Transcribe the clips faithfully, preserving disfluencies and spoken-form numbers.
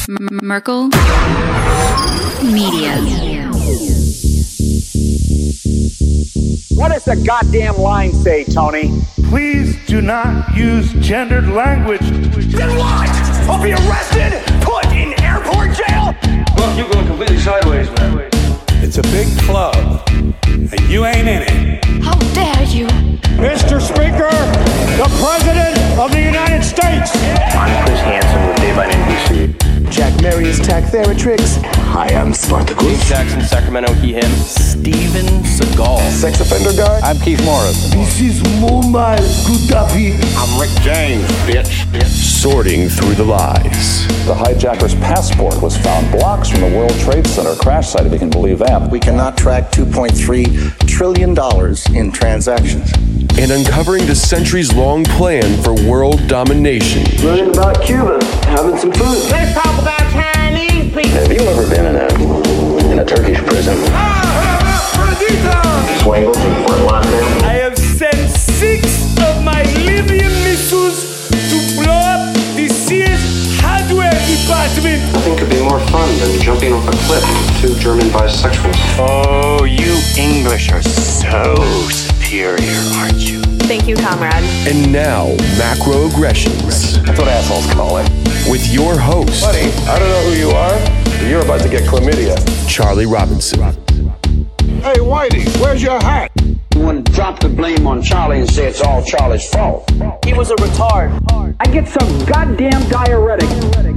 M- Merkel Media. What does the goddamn line say, Tony? Please do not use gendered language. Then what? I'll be arrested, put in airport jail? Well, you're going completely sideways, man. It's a big club, and you ain't in it. How dare you? Mister Speaker, the President of the United States. I'm Chris Hansen with Daylight N B C. Jack Marius Tack Theratrix. Hi, I'm Spartacus. Dave Jackson, Sacramento, he, him. Steven Seagal. Sex offender guy. I'm Keith Morris. This is Muammar Gaddafi. I'm Rick James, bitch. bitch. Sorting through the lies. The hijacker's passport was found blocks from the World Trade Center crash site, if you can believe that. We cannot track two point three trillion dollars in transactions. And uncovering the centuries-long plan for world domination. Learning about Cuba, having some food. Let's talk about Chinese people. Have you ever been in a in a Turkish prison? Swangles in Fort Lauderdale. I have sent six of my Libyan missiles to blow up the Sears hardware department. Nothing could be more fun than jumping off a cliff with two German bisexuals. Oh, you English are so superior, aren't you? Thank you, comrade. And now, Macroaggressions. That's what assholes call it. With your host. Buddy, I don't know who you are, but you're about to get chlamydia. Charlie Robinson. Hey, Whitey, where's your hat? You want to drop the blame on Charlie and say it's all Charlie's fault. He was a retard. I get some goddamn diuretic.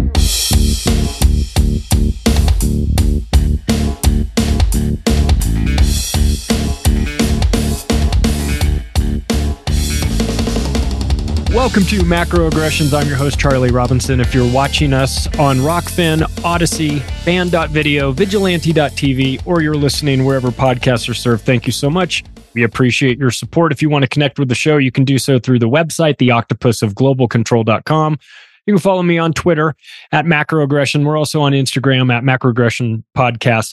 Welcome to Macroaggressions. I'm your host, Charlie Robinson. If you're watching us on Rockfin, Odyssey, Band dot video, Vigilante dot t v, or you're listening wherever podcasts are served, thank you so much. We appreciate your support. If you want to connect with the show, you can do so through the website, the octopus of global control dot com. You can follow me on Twitter at Macroaggression. We're also on Instagram at Macroaggression Podcast.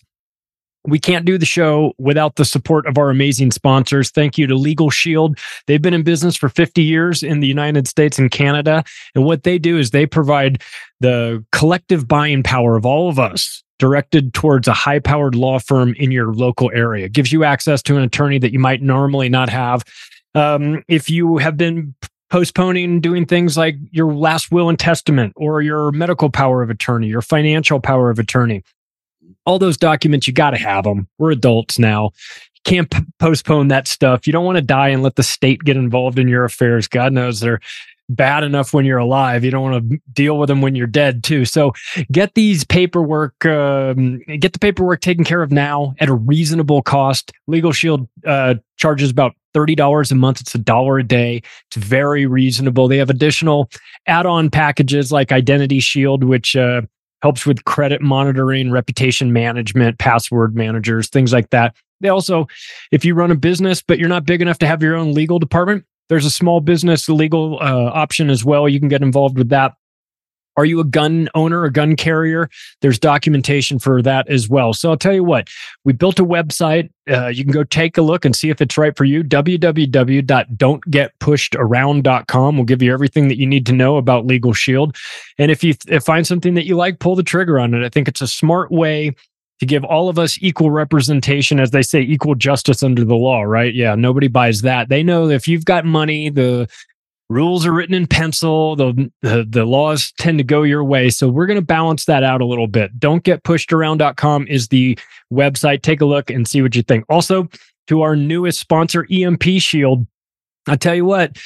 We can't do the show without the support of our amazing sponsors. Thank you to Legal Shield. They've been in business for fifty years in the United States and Canada. And what they do is they provide the collective buying power of all of us directed towards a high-powered law firm in your local area. It gives you access to an attorney that you might normally not have. Um, if you have been postponing doing things like your last will and testament or your medical power of attorney, your financial power of attorney, all those documents, you got to have them. We're adults now. You can't p- postpone that stuff. You don't want to die and let the state get involved in your affairs. God knows they're bad enough when you're alive. You don't want to deal with them when you're dead too. So get these paperwork, um, get the paperwork taken care of now at a reasonable cost. Legal Shield uh, charges about thirty dollars a month. It's a dollar a day. It's very reasonable. They have additional add-on packages like Identity Shield, which uh, helps with credit monitoring, reputation management, password managers, things like that. They also, if you run a business, but you're not big enough to have your own legal department, there's a small business legal uh, option as well. You can get involved with that. Are you a gun owner, a gun carrier? There's documentation for that as well. So I'll tell you what, we built a website. Uh, you can go take a look and see if it's right for you. w w w dot don't get pushed around dot com will give you everything that you need to know about Legal Shield. And if you th- find something that you like, pull the trigger on it. I think it's a smart way to give all of us equal representation, as they say, equal justice under the law, right? Yeah, nobody buys that. They know that if you've got money, the rules are written in pencil. The, the, the laws tend to go your way. So we're going to balance that out a little bit. don't get pushed around dot com is the website. Take a look and see what you think. Also, to our newest sponsor, E M P Shield. I tell you what,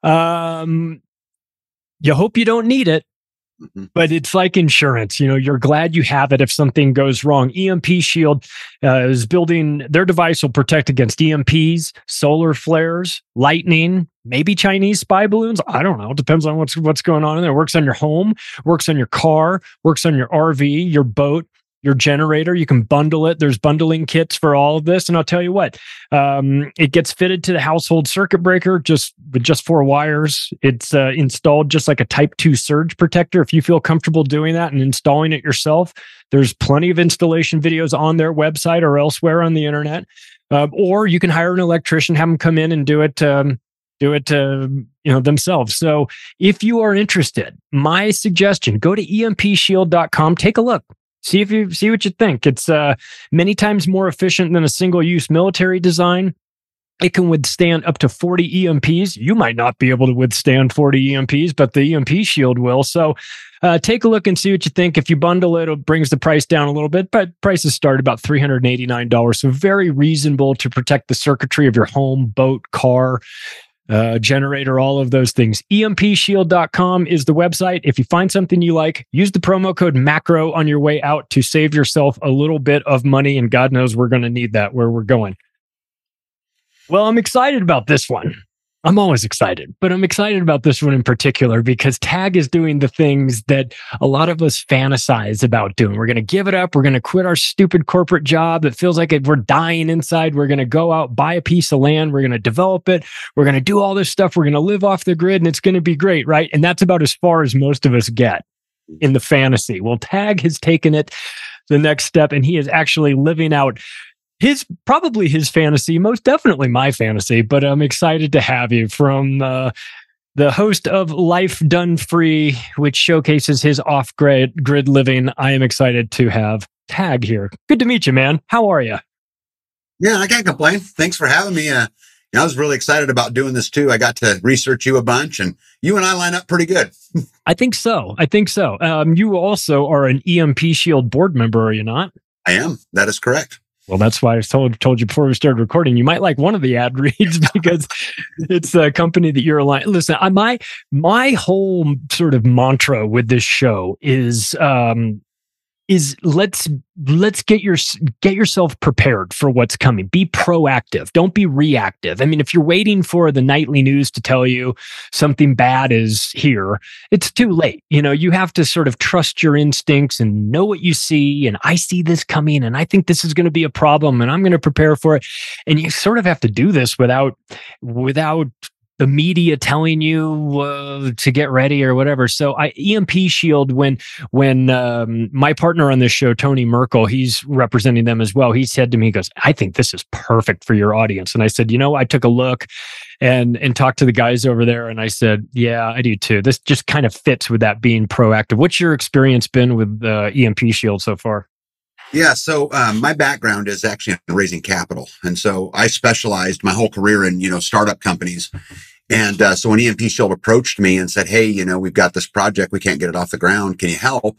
um, you hope you don't need it, but it's like insurance. You know, you're glad you have it if something goes wrong. E M P Shield uh, is building, their device will protect against E M Ps, solar flares, lightning, maybe Chinese spy balloons. I don't know. It depends on what's what's going on in there. It works on your home, works on your car, works on your R V, your boat, your generator. You can bundle it. There's bundling kits for all of this. And I'll tell you what, um, it gets fitted to the household circuit breaker just with just four wires. It's uh, installed just like a type two surge protector. If you feel comfortable doing that and installing it yourself, there's plenty of installation videos on their website or elsewhere on the internet. Uh, or you can hire an electrician, have them come in and do it, um, do it uh, you know, themselves. So if you are interested, my suggestion, go to E M P shield dot com, take a look. See if you see what you think. It's uh, many times more efficient than a single-use military design. It can withstand up to forty E M Ps. You might not be able to withstand forty E M Ps, but the E M P shield will. So uh, take a look and see what you think. If you bundle it, it brings the price down a little bit, but prices start about three hundred eighty-nine dollars. So very reasonable to protect the circuitry of your home, boat, car, uh, generator, all of those things. E M P shield dot com is the website. If you find something you like, use the promo code MACRO on your way out to save yourself a little bit of money. And God knows we're going to need that where we're going. Well, I'm excited about this one. I'm always excited, but I'm excited about this one in particular because TAG is doing the things that a lot of us fantasize about doing. We're going to give it up. We're going to quit our stupid corporate job that feels like we're dying inside. We're going to go out, buy a piece of land. We're going to develop it. We're going to do all this stuff. We're going to live off the grid and it's going to be great, right? And that's about as far as most of us get in the fantasy. Well, TAG has taken it the next step and he is actually living out his probably his fantasy, most definitely my fantasy, but I'm excited to have you from uh, the host of Life Done Free, which showcases his off-grid grid living. I am excited to have TAG here. Good to meet you, man. How are you? Yeah, I can't complain. Thanks for having me. Uh, you know, I was really excited about doing this too. I got to research you a bunch, and you and I line up pretty good. I think so. I think so. Um, you also are an E M P Shield board member, are you not? I am. That is correct. Well, that's why I told, told you before we started recording, you might like one of the ad reads because it's a company that you're aligned. Listen, I, my, my whole sort of mantra with this show is, um, is let's, let's get your, get yourself prepared for what's coming. Be proactive. Don't be reactive. I mean, if you're waiting for the nightly news to tell you something bad is here, it's too late. You know, you have to sort of trust your instincts and know what you see. And I see this coming and I think this is going to be a problem and I'm going to prepare for it. And you sort of have to do this without, without the media telling you uh, to get ready or whatever. So I E M P Shield, when when um, my partner on this show, Tony Merkel, he's representing them as well. He said to me, he goes, I think this is perfect for your audience. And I said, you know, I took a look and and talked to the guys over there. And I said, yeah, I do too. This just kind of fits with that being proactive. What's your experience been with uh, E M P Shield so far? Yeah, so um, my background is actually in raising capital. And so I specialized my whole career in, you know, startup companies. And uh, so when E M P Shield approached me and said, hey, you know, we've got this project, we can't get it off the ground, can you help?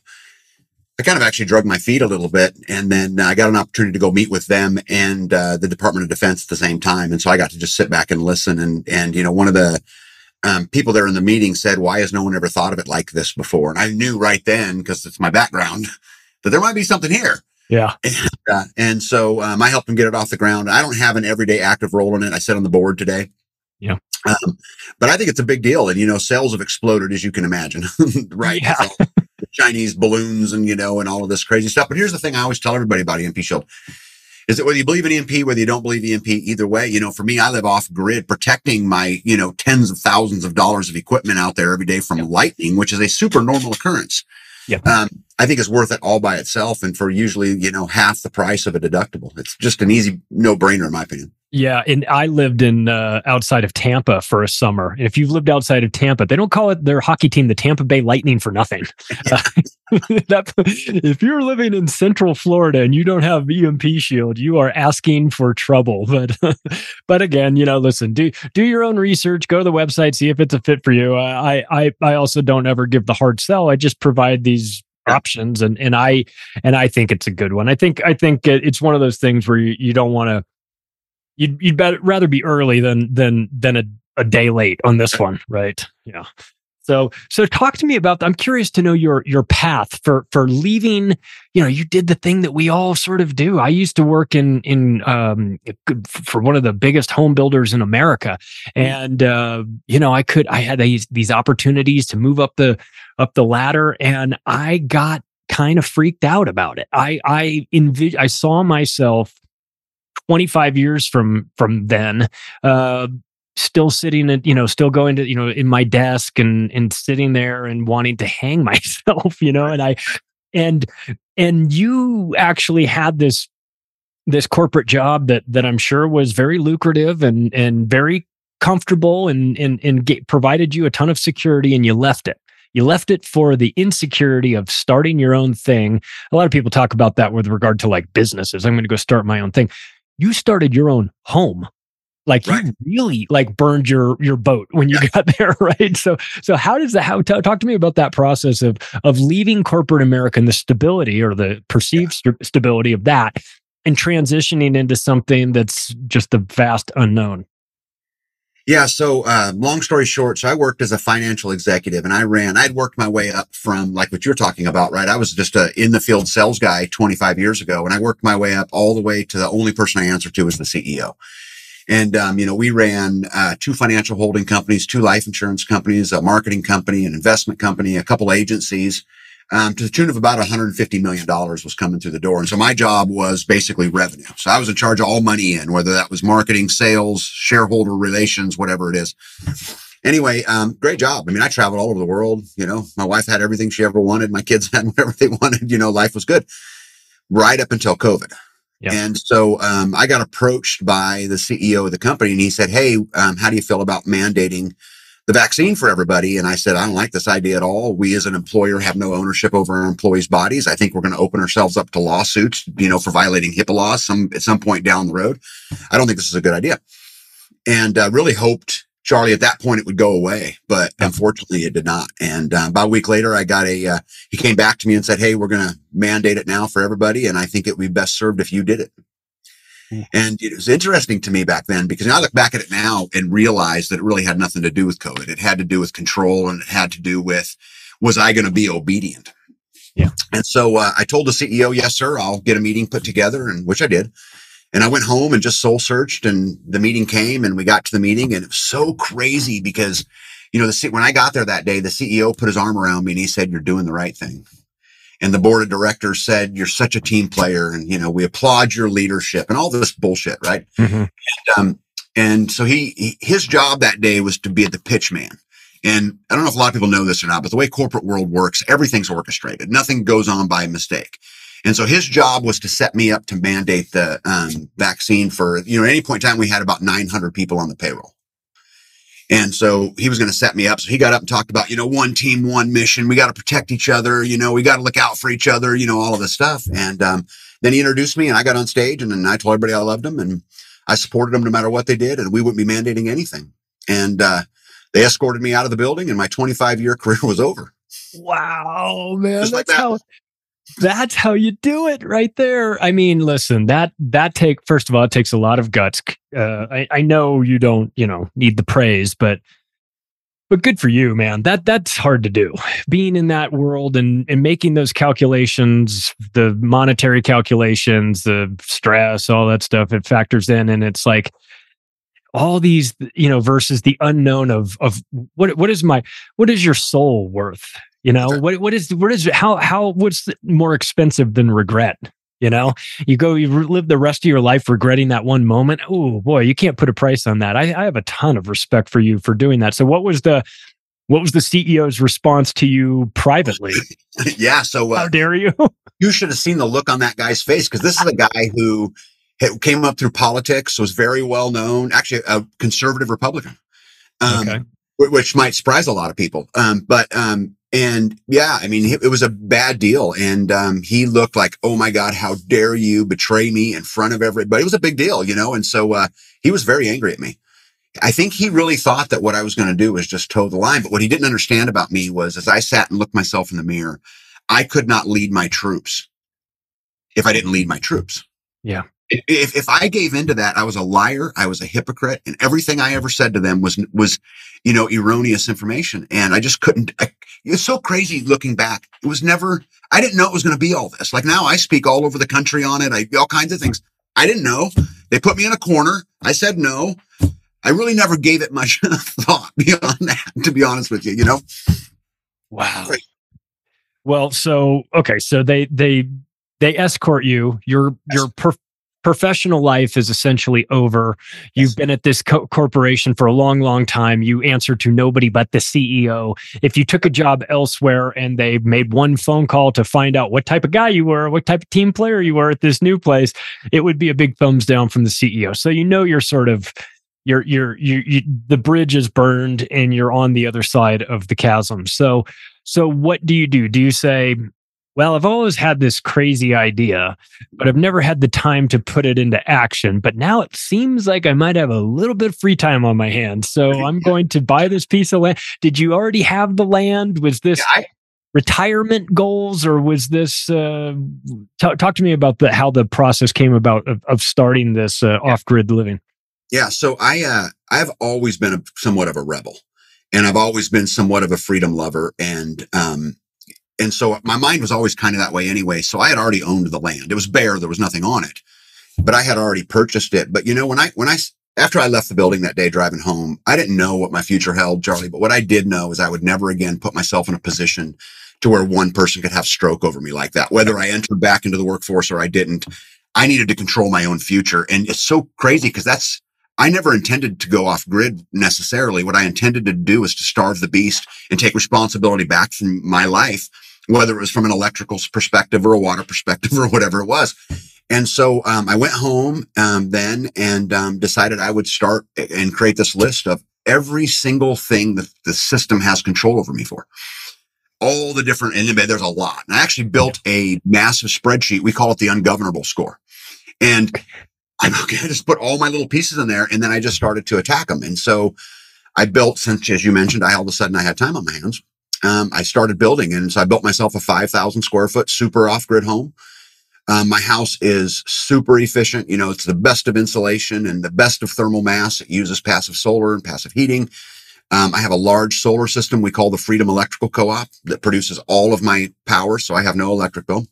I kind of actually drug my feet a little bit. And then I got an opportunity to go meet with them and uh, the Department of Defense at the same time. And so I got to just sit back and listen. And, and you know, one of the um, people there in the meeting said, why has no one ever thought of it like this before? And I knew right then, because it's my background, that there might be something here. Yeah. And, uh, and so um, I helped them get it off the ground. I don't have an everyday active role in it. I sit on the board today. Yeah. Um, but I think it's a big deal. And, you know, sales have exploded, as you can imagine. Right. Yeah. So, the Chinese balloons and, you know, and all of this crazy stuff. But here's the thing I always tell everybody about E M P Shield is that whether you believe in E M P, whether you don't believe E M P, either way, you know, for me, I live off grid protecting my, you know, tens of thousands of dollars of equipment out there every day from yeah. lightning, which is a super normal occurrence. Yeah. Um, I think it's worth it all by itself. And for usually, you know, half the price of a deductible, it's just an easy no brainer in my opinion. Yeah. And I lived in uh, outside of Tampa for a summer. And if you've lived outside of Tampa, they don't call it their hockey team, the Tampa Bay Lightning, for nothing. Uh, that, if you're living in Central Florida and you don't have E M P Shield, you are asking for trouble. But, but again, you know, listen, do, do your own research, go to the website, see if it's a fit for you. Uh, I, I, I also don't ever give the hard sell. I just provide these options and, and I, and I think it's a good one. I think, I think it's one of those things where you, you don't want to, You'd you'd better rather be early than than than a, a day late on this one, right? Yeah. So so talk to me about. I'm curious to know your your path for for leaving. You know, you did the thing that we all sort of do. I used to work in in um for one of the biggest home builders in America, and uh, you know, I could I had these these opportunities to move up the up the ladder, and I got kind of freaked out about it. I I envis- I saw myself twenty-five years from from then, uh, still sitting at, you know, still going to, you know, in my desk and and sitting there and wanting to hang myself, you know, and I and and you actually had this this corporate job that that I'm sure was very lucrative and and very comfortable and and and get, provided you a ton of security, and you left it. You left it for the insecurity of starting your own thing. A lot of people talk about that with regard to like businesses. I'm going to go start my own thing. You started your own home. Like right. you really like burned your your boat when you yeah. got there, right? So so how does that? How t- talk to me about that process of of leaving corporate America and the stability or the perceived yeah. st- stability of that, and transitioning into something that's just the vast unknown. Yeah. So, uh, long story short, so I worked as a financial executive, and I ran, I'd worked my way up from like what you're talking about, right? I was just a in the field sales guy twenty-five years ago, and I worked my way up all the way to the only person I answered to was the C E O. And, um, you know, we ran, uh, two financial holding companies, two life insurance companies, a marketing company, an investment company, a couple agencies, um, to the tune of about one hundred fifty million dollars was coming through the door. And so my job was basically revenue. So I was in charge of all money in, whether that was marketing, sales, shareholder relations, whatever it is. Anyway, um, great job. I mean, I traveled all over the world. You know, my wife had everything she ever wanted. My kids had whatever they wanted. You know, life was good right up until COVID. Yeah. And so, um, I got approached by the C E O of the company, and he said, "Hey, um, how do you feel about mandating the vaccine for everybody?" And I said, "I don't like this idea at all. We as an employer have no ownership over our employees' bodies. I think we're going to open ourselves up to lawsuits, you know, for violating HIPAA laws some, at some point down the road. I don't think this is a good idea." And, uh, really hoped, Charlie, at that point it would go away, but unfortunately it did not. And, uh, about a week later, I got a, uh, he came back to me and said, "Hey, we're going to mandate it now for everybody. And I think it would be best served if you did it." Mm. And it was interesting to me back then, because I look back at it now and realize that it really had nothing to do with COVID. It had to do with control, and it had to do with, was I going to be obedient? Yeah. And so, uh, I told the C E O, "Yes, sir, I'll get a meeting put together," and which I did. And I went home and just soul searched, and the meeting came, and we got to the meeting, and it was so crazy because, you know, the when I got there that day, the C E O put his arm around me and he said, "You're doing the right thing." And the board of directors said, "You're such a team player, and, you know, we applaud your leadership," and all this bullshit. Right. Mm-hmm. And, um, and so he, he, his job that day was to be the pitch man. And I don't know if a lot of people know this or not, but the way corporate world works, everything's orchestrated. Nothing goes on by mistake. And so his job was to set me up to mandate the um, vaccine for, you know, at any point in time, we had about nine hundred people on the payroll. And so he was going to set me up. So he got up and talked about, you know, one team, one mission. We got to protect each other. You know, we got to look out for each other, you know, all of this stuff. And um, then he introduced me, and I got on stage, and then I told everybody I loved them, and I supported them no matter what they did, and we wouldn't be mandating anything. And uh, they escorted me out of the building, and my twenty-five year career was over. Wow, man. Just like that's that. how That's how you do it right there. I mean, listen, that, that take, first of all, it takes a lot of guts. Uh, I, I know you don't, you know, need the praise, but, but good for you, man. That, that's hard to do. Being in that world and, and making those calculations, the monetary calculations, the stress, all that stuff, it factors in. And it's like all these, you know, versus the unknown of, of what, what is my, what is your soul worth? You know, what, what is, what is, how, how, what's more expensive than regret? You know, you go, you live the rest of your life regretting that one moment. Oh boy, you can't put a price on that. I, I have a ton of respect for you for doing that. So what was the, what was the C E O's response to you privately? Yeah. So uh, how dare you? You should have seen the look on that guy's face, because this is a guy who came up through politics, was very well known, actually a conservative Republican, um, okay. which might surprise a lot of people. Um, but, um, And yeah, I mean, it was a bad deal. And, um, he looked like, "Oh my God, how dare you betray me in front of everybody." It was a big deal, you know? And so, uh, he was very angry at me. I think he really thought that what I was going to do was just toe the line. But what he didn't understand about me was, as I sat and looked myself in the mirror, I could not lead my troops if I didn't lead my troops. Yeah. If, if I gave into that, I was a liar, I was a hypocrite, and everything I ever said to them was, was, you know, erroneous information. And I just couldn't, I, it's so crazy looking back. It was never, I didn't know it was going to be all this. Like now I speak all over the country on it. I, all kinds of things. I didn't know. They put me in a corner. I said no. I really never gave it much thought beyond that, to be honest with you, you know? Wow. Well, so, okay. So they, they, they escort you. Your, your per- professional life is essentially over. You've yes. been at this co- corporation for a long, long time. You answer to nobody but the C E O. If you took a job elsewhere and they made one phone call to find out what type of guy you were, what type of team player you were at this new place, it would be a big thumbs down from the C E O. So you know you're sort of you're, you're, you, you, the bridge is burned and you're on the other side of the chasm. So, so what do you do? Do you say, well, I've always had this crazy idea, but I've never had the time to put it into action. But now it seems like I might have a little bit of free time on my hands. So I'm going to buy this piece of land. Did you already have the land? Was this yeah, I, retirement goals, or was this, uh, t- talk to me about the, how the process came about of, of starting this uh, yeah. off-grid living? Yeah. So I, uh, I've always been a, somewhat of a rebel, and I've always been somewhat of a freedom lover. And, um, And so my mind was always kind of that way anyway. So I had already owned the land. It was bare. There was nothing on it, but I had already purchased it. But you know, when I, when I, after I left the building that day driving home, I didn't know what my future held, Charlie, but what I did know is I would never again put myself in a position to where one person could have stroke over me like that. Whether I entered back into the workforce or I didn't, I needed to control my own future. And it's so crazy because that's, I never intended to go off grid necessarily. What I intended to do was to starve the beast and take responsibility back from my life, whether it was from an electrical perspective or a water perspective or whatever it was. And so um, I went home um, then and um, decided I would start and create this list of every single thing that the system has control over me for. All the different, and there's a lot. And I actually built a massive spreadsheet. We call it the ungovernable score. And I'm okay, I just put all my little pieces in there, and then I just started to attack them. And so I built, since, as you mentioned, I all of a sudden I had time on my hands. Um, I started building, and so I built myself a five thousand square foot super off-grid home. Um, my house is super efficient. You know, it's the best of insulation and the best of thermal mass. It uses passive solar and passive heating. Um, I have a large solar system we call the Freedom Electrical Co-op that produces all of my power, so I have no electric bill.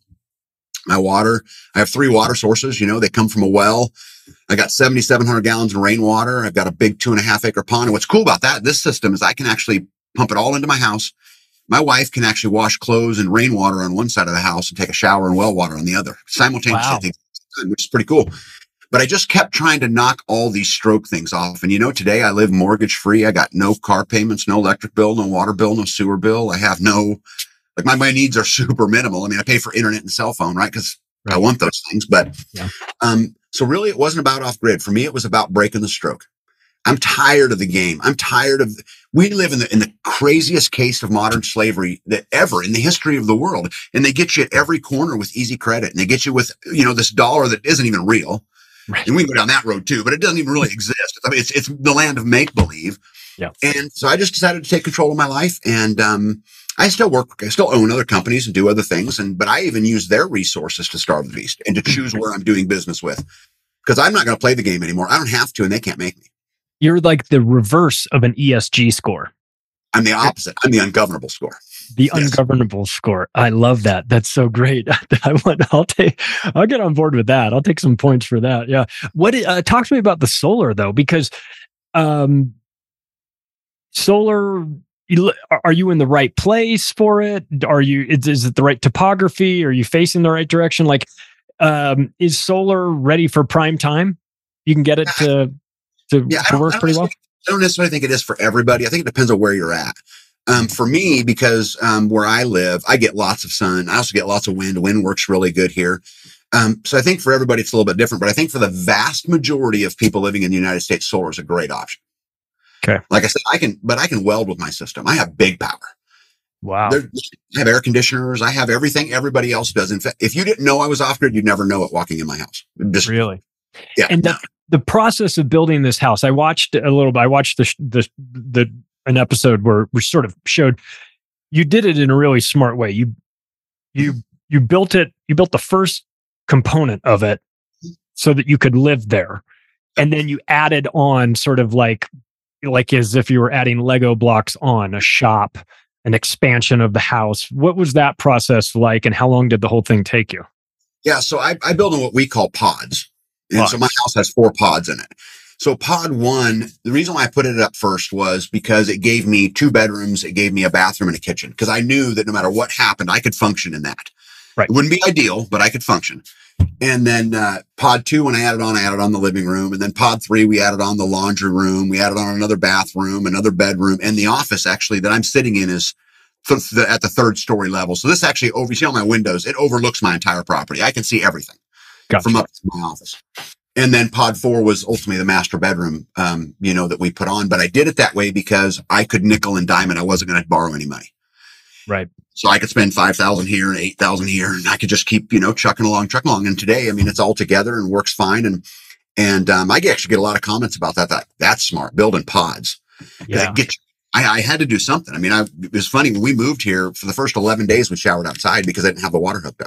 My water, I have three water sources. You know, they come from a well. I got seventy-seven hundred gallons of rainwater. I've got a big two and a half acre pond. And what's cool about that, this system is I can actually pump it all into my house. My wife can actually wash clothes in rainwater on one side of the house and take a shower in well water on the other simultaneously, wow. Which is pretty cool. But I just kept trying to knock all these stroke things off. And you know, today I live mortgage free. I got no car payments, no electric bill, no water bill, no sewer bill. I have no, like my, my needs are super minimal. I mean, I pay for internet and cell phone, right? Because right. I want those things. But, yeah. um, so really it wasn't about off grid. For me, it was about breaking the stroke. I'm tired of the game. I'm tired of, we live in the, in the craziest case of modern slavery that ever in the history of the world. And they get you at every corner with easy credit, and they get you with, you know, this dollar that isn't even real. Right. And we can go down that road too, but it doesn't even really exist. I mean, it's, it's the land of make believe. Yeah. And so I just decided to take control of my life. And, um, I still work, I still own other companies and do other things. And, but I even use their resources to starve the beast and to choose where I'm doing business with, because I'm not going to play the game anymore. I don't have to, and they can't make me. You're like the reverse of an E S G score. I'm the opposite. I'm the ungovernable score. The yes. ungovernable score. I love that. That's so great. I want. I'll take. I'll get on board with that. I'll take some points for that. Yeah. What? Uh, talk to me about the solar though, because um, solar. Are you in the right place for it? Are you? Is, is it the right topography? Are you facing the right direction? Like, um, is solar ready for prime time? You can get it to. To, yeah, to work pretty well? I don't necessarily think it is for everybody. I think it depends on where you're at. Um, for me, because um, where I live, I get lots of sun. I also get lots of wind. Wind works really good here. Um, so I think for everybody, it's a little bit different. But I think for the vast majority of people living in the United States, solar is a great option. Okay. Like I said, I can, but I can weld with my system. I have big power. Wow. There, I have air conditioners. I have everything everybody else does. In fact, if you didn't know I was off grid, you'd never know it walking in my house. Just, really? Yeah. And the, the process of building this house, I watched a little bit. I watched the the the an episode where we sort of showed you did it in a really smart way. You you you built it. You built the first component of it so that you could live there, and then you added on sort of like like as if you were adding Lego blocks on a shop, an expansion of the house. What was that process like, and how long did the whole thing take you? Yeah, so I, I build in what we call pods. And pods. So my house has four pods in it. So pod one, the reason why I put it up first was because it gave me two bedrooms, it gave me a bathroom and a kitchen, because I knew that no matter what happened, I could function in that. Right. It wouldn't be ideal, but I could function. And then uh, pod two, when I added on, I added on the living room. And then pod three, we added on the laundry room. We added on another bathroom, another bedroom. And the office actually that I'm sitting in is th- th- at the third story level. So this actually, over, you see all my windows, it overlooks my entire property. I can see everything. Gotcha. From up to my office. And then pod four was ultimately the master bedroom, um, you know, that we put on. But I did it that way because I could nickel and dime it. I wasn't going to borrow any money. Right. So I could spend five thousand here and eight thousand here, and I could just keep, you know, chucking along, trucking along. And today, I mean, it's all together and works fine. And, and, um, I actually get a lot of comments about that. That that's smart, building pods. Yeah. Get, I, I had to do something. I mean, I, it was funny when we moved here for the first eleven days, we showered outside because I didn't have the water hooked up.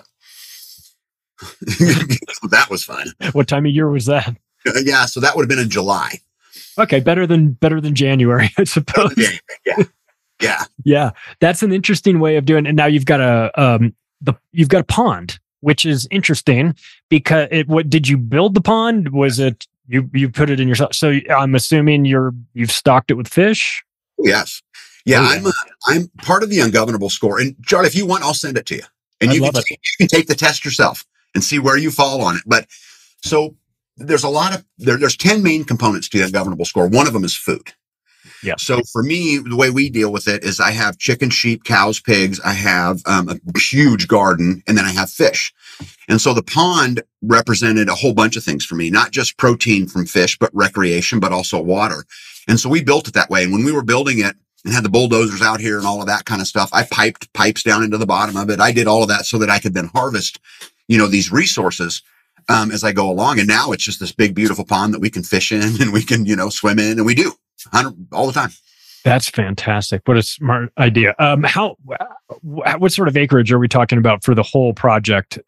So that was fun. What time of year was that? Uh, yeah. So that would have been in July. Okay. Better than, better than January, I suppose. Yeah. Yeah. Yeah. Yeah. That's an interesting way of doing it. And now you've got a, um, the, you've got a pond, which is interesting because it, what did you build the pond? Was it, you, you put it in yourself? So I'm assuming you're, you've stocked it with fish. Yes. Yeah. Oh, yeah. I'm, a, I'm part of the Ungovernable score. And Charlie, if you want, I'll send it to you. And you can, take, you can take the test yourself and see where you fall on it. But so there's a lot of, there, there's ten main components to the Ungovernable score. One of them is food. Yeah. So for me, the way we deal with it is I have chicken, sheep, cows, pigs. I have um, a huge garden, and then I have fish. And so the pond represented a whole bunch of things for me, not just protein from fish, but recreation, but also water. And so we built it that way. And when we were building it and had the bulldozers out here and all of that kind of stuff, I piped pipes down into the bottom of it. I did all of that so that I could then harvest, you know, these resources um, as I go along. And now it's just this big, beautiful pond that we can fish in and we can, you know, swim in, and we do all the time. That's fantastic. What a smart idea. Um, how, what sort of acreage are we talking about for the whole project?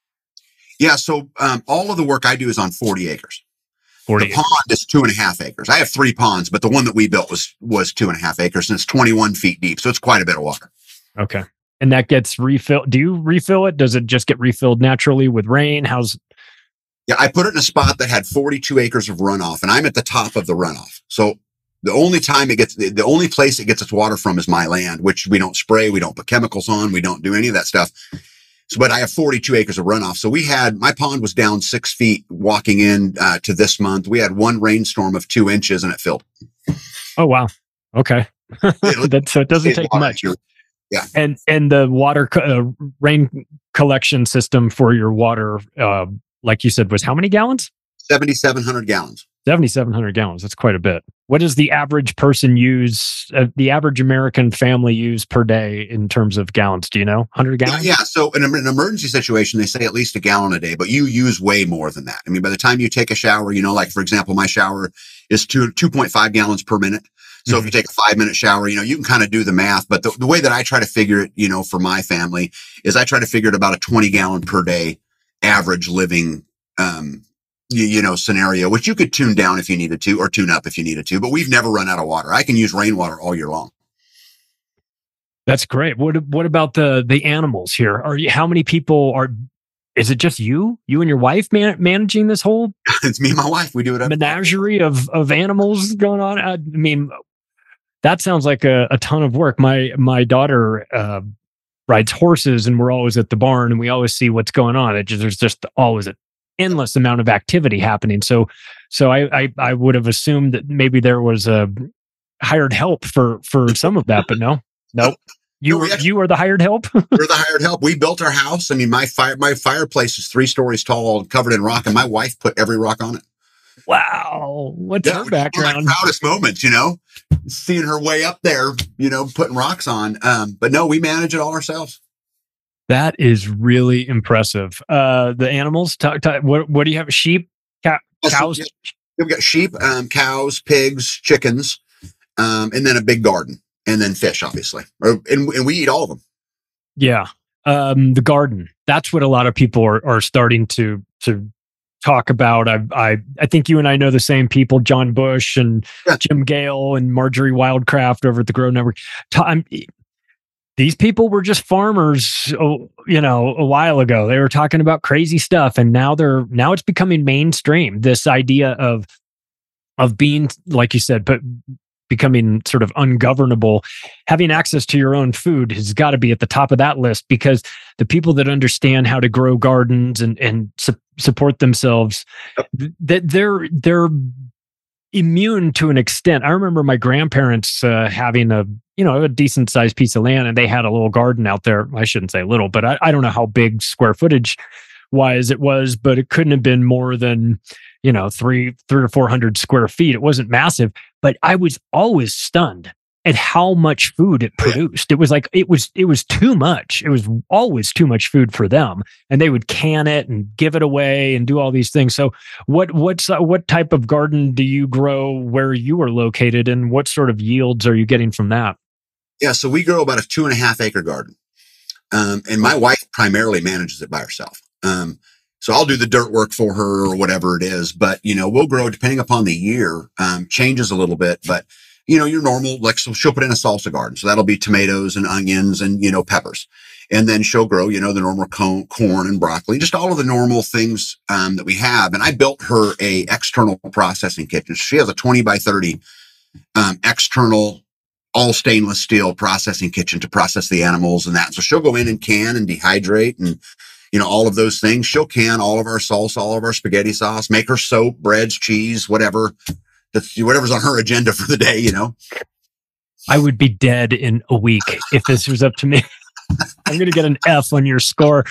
Yeah. So um, all of the work I do is on forty acres. forty The pond is two and a half acres. I have three ponds, but the one that we built was, was two and a half acres, and it's twenty-one feet deep. So it's quite a bit of water. Okay. And that gets refilled. Do you refill it? Does it just get refilled naturally with rain? How's Yeah, I put it in a spot that had forty-two acres of runoff, and I'm at the top of the runoff. So the only time it gets, the, the only place it gets its water from is my land, which we don't spray, we don't put chemicals on, we don't do any of that stuff. So, but I have forty-two acres of runoff. So we had, my pond was down six feet walking in uh, to this month. We had one rainstorm of two inches and it filled. Oh, wow. Okay. that, so it doesn't take much. Yeah. And, and the water, co- uh, rain collection system for your water, uh, like you said, was how many gallons? seventy-seven hundred gallons. seventy-seven hundred gallons. That's quite a bit. What does the average person use, uh, the average American family use per day in terms of gallons? Do you know? one hundred gallons? Yeah. yeah. So in an emergency situation, they say at least a gallon a day, but you use way more than that. I mean, by the time you take a shower, you know, like for example, my shower is two, two point five gallons per minute. So mm-hmm. if you take a five minute shower, you know, you can kind of do the math, but the, the way that I try to figure it, you know, for my family is I try to figure it about a twenty gallon per day average living, um, You, you know, scenario, which you could tune down if you needed to, or tune up if you needed to, but we've never run out of water. I can use rainwater all year long. That's great. What, what about the, the animals here? Are you, how many people are, is it just you, you and your wife man, managing this whole it's me and my wife. We do it. Menagerie of, of animals going on. I mean, that sounds like a, a ton of work. My, my daughter, uh, rides horses, and we're always at the barn and we always see what's going on. It just, there's just always a endless amount of activity happening. So, so I, I, I would have assumed that maybe there was a hired help for, for some of that, but no, no, you were, you are the hired help. We're the hired help. We built our house. I mean, my fire, my fireplace is three stories tall, covered in rock, and my wife put every rock on it. Wow. What's yeah, her background? One of my proudest moments, you know, seeing her way up there, you know, putting rocks on. Um, but no, we manage it all ourselves. That is really impressive. Uh, the animals, t- t- what, what do you have? Sheep, Ca- cows? Yeah. We've got sheep, um, cows, pigs, chickens, um, and then a big garden, and then fish, obviously. Or, and, and we eat all of them. Yeah. Um, the garden. That's what a lot of people are, are starting to, to talk about. I, I, I think you and I know the same people, John Bush and yeah. Jim Gale and Marjorie Wildcraft over at the Grow Network. Time, These people were just farmers, you know, a while ago. They were talking about crazy stuff, and now they're now it's becoming mainstream. This idea of of being, like you said, but becoming sort of ungovernable, having access to your own food has got to be at the top of that list, because the people that understand how to grow gardens and and su- support themselves, that they're they're immune to an extent. I remember my grandparents uh, having a you know, a decent sized piece of land, and they had a little garden out there. I shouldn't say little, but I, I don't know how big square footage wise it was, but it couldn't have been more than, you know, three, three or four hundred square feet. It wasn't massive, but I was always stunned at how much food it produced. It was like, it was, it was too much. It was always too much food for them. And they would can it and give it away and do all these things. So what, what's, uh, what type of garden do you grow where you are located, and what sort of yields are you getting from that? Yeah. So we grow about a two and a half acre garden. Um, and my wife primarily manages it by herself. Um, so I'll do the dirt work for her or whatever it is, but you know, we'll grow depending upon the year, um, changes a little bit, but you know, your normal, like, so she'll put in a salsa garden. So that'll be tomatoes and onions and, you know, peppers. And then she'll grow, you know, the normal co- corn and broccoli, just all of the normal things, um, that we have. And I built her a external processing kitchen. She has a twenty by thirty, um, external, all stainless steel processing kitchen to process the animals and that. So she'll go in and can and dehydrate and, you know, all of those things. She'll can all of our salsa, all of our spaghetti sauce, make her soap, breads, cheese, whatever. That's whatever's on her agenda for the day, you know. I would be dead in a week if this was up to me. I'm going to get an F on your score.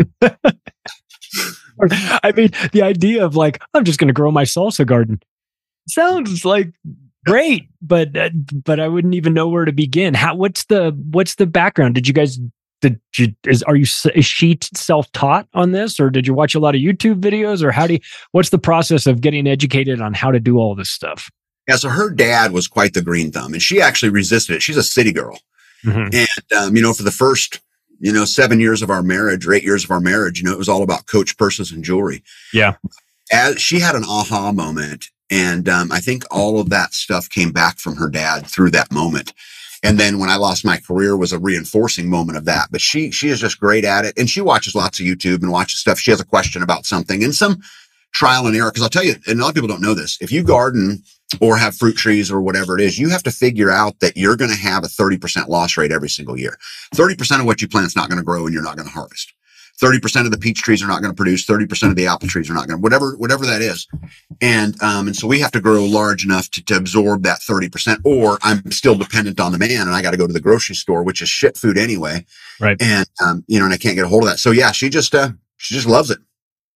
I mean, the idea of like, I'm just going to grow my salsa garden sounds like great, but uh, but I wouldn't even know where to begin. How? What's the what's the background? Did you guys? Did you, is are you is she self-taught on this, or did you watch a lot of YouTube videos, or how do you, what's the process of getting educated on how to do all this stuff? Yeah, so her dad was quite the green thumb, and she actually resisted it. She's a city girl, mm-hmm. and um, you know, for the first you know seven years of our marriage or eight years of our marriage, you know, it was all about Coach purses and jewelry. Yeah, as she had an aha moment, and um, I think all of that stuff came back from her dad through that moment. And then when I lost my career was a reinforcing moment of that. But she, she is just great at it. And she watches lots of YouTube and watches stuff. She has a question about something and some trial and error. Cause I'll tell you, and a lot of people don't know this. If you garden or have fruit trees or whatever it is, you have to figure out that you're going to have a thirty percent loss rate every single year. thirty percent of what you plant is not going to grow and you're not going to harvest. thirty percent of the peach trees are not going to produce. thirty percent of the apple trees are not going to, whatever, whatever that is. And, um, and so we have to grow large enough to, to absorb that thirty percent, or I'm still dependent on the man and I got to go to the grocery store, which is shit food anyway. Right. And, um, you know, and I can't get a hold of that. So yeah, she just, uh, she just loves it.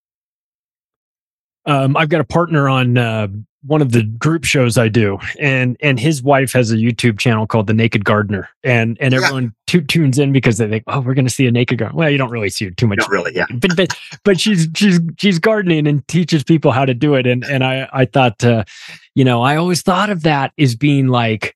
Um, I've got a partner on, uh, one of the group shows I do, and and his wife has a YouTube channel called The Naked Gardener, and and everyone yeah. t- tunes in because they think, oh, we're going to see a naked gardener. Well, you don't really see too much, not really, yeah. But but but she's she's she's gardening and teaches people how to do it, and and I I thought, uh, you know, I always thought of that as being like,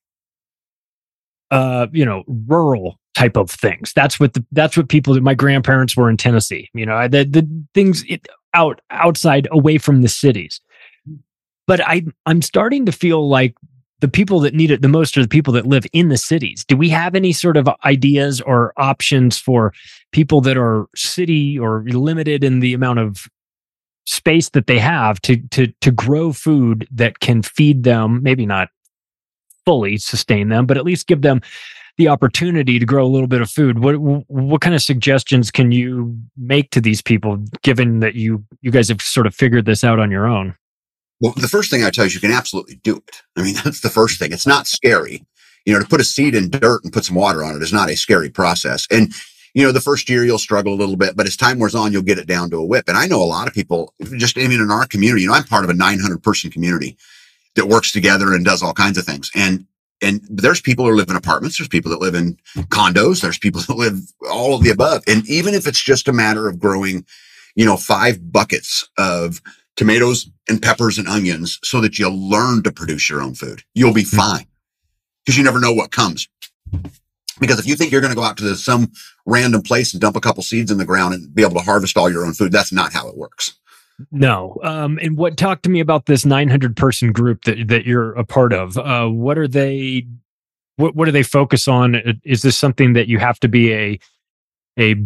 uh, you know, rural type of things. That's what the that's what people. My grandparents were in Tennessee. You know, the the things it, out outside away from the cities. But I, I'm starting to feel like the people that need it the most are the people that live in the cities. Do we have any sort of ideas or options for people that are city or limited in the amount of space that they have to to to grow food that can feed them, maybe not fully sustain them, but at least give them the opportunity to grow a little bit of food? What what kind of suggestions can you make to these people, given that you you guys have sort of figured this out on your own? Well, the first thing I tell you is you can absolutely do it. I mean, that's the first thing. It's not scary. You know, to put a seed in dirt and put some water on it is not a scary process. And, you know, the first year you'll struggle a little bit, but as time wears on, you'll get it down to a whip. And I know a lot of people, just I mean, in our community, you know, I'm part of a nine hundred person community that works together and does all kinds of things. And, and there's people who live in apartments. There's people that live in condos. There's people that live all of the above. And even if it's just a matter of growing, you know, five buckets of tomatoes and peppers and onions so that you learn to produce your own food, you'll be fine, because you never know what comes. Because if you think you're going to go out to the, some random place and dump a couple seeds in the ground and be able to harvest all your own food, that's not how it works. No. Um, and what, talk to me about this nine hundred person group that, that you're a part of. Uh, what are they, what, what do they focus on? Is this something that you have to be a, a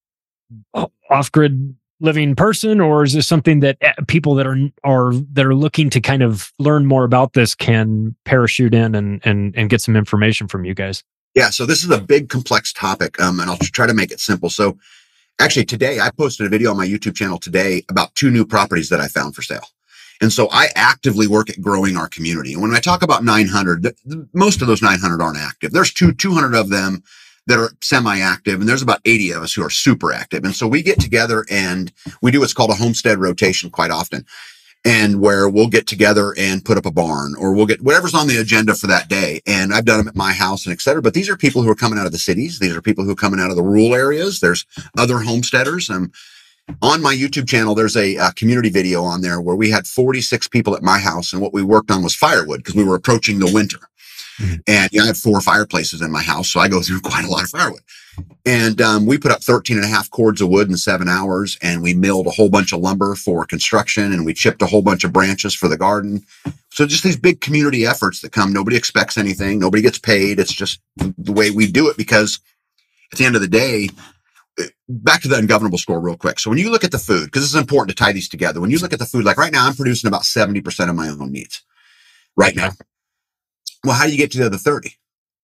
off-grid living person, or is this something that people that are are that are looking to kind of learn more about this can parachute in and and and get some information from you guys? Yeah, so this is a big, complex topic, um, and I'll try to make it simple. So, actually, today I posted a video on my YouTube channel today about two new properties that I found for sale, and so I actively work at growing our community. And when I talk about nine hundred, th- th- most of those nine hundred aren't active. There's two two hundred of them that are semi-active, and there's about eighty of us who are super active. And so we get together and we do what's called a homestead rotation quite often, and where we'll get together and put up a barn, or we'll get whatever's on the agenda for that day. And I've done them at my house and et cetera. But these are people who are coming out of the cities. These are people who are coming out of the rural areas. There's other homesteaders. Um, on my YouTube channel, there's a, a community video on there where we had forty-six people at my house, and what we worked on was firewood because we were approaching the winter. Mm-hmm. And you know, I have four fireplaces in my house, so I go through quite a lot of firewood. And um, we put up thirteen and a half cords of wood in seven hours, and we milled a whole bunch of lumber for construction, and we chipped a whole bunch of branches for the garden. So just these big community efforts that come. Nobody expects anything. Nobody gets paid. It's just the way we do it, because at the end of the day, back to the ungovernable score real quick. So when you look at the food, because this is important to tie these together, when you look at the food, like right now, I'm producing about seventy percent of my own needs right now. Well, how do you get to the other thirty?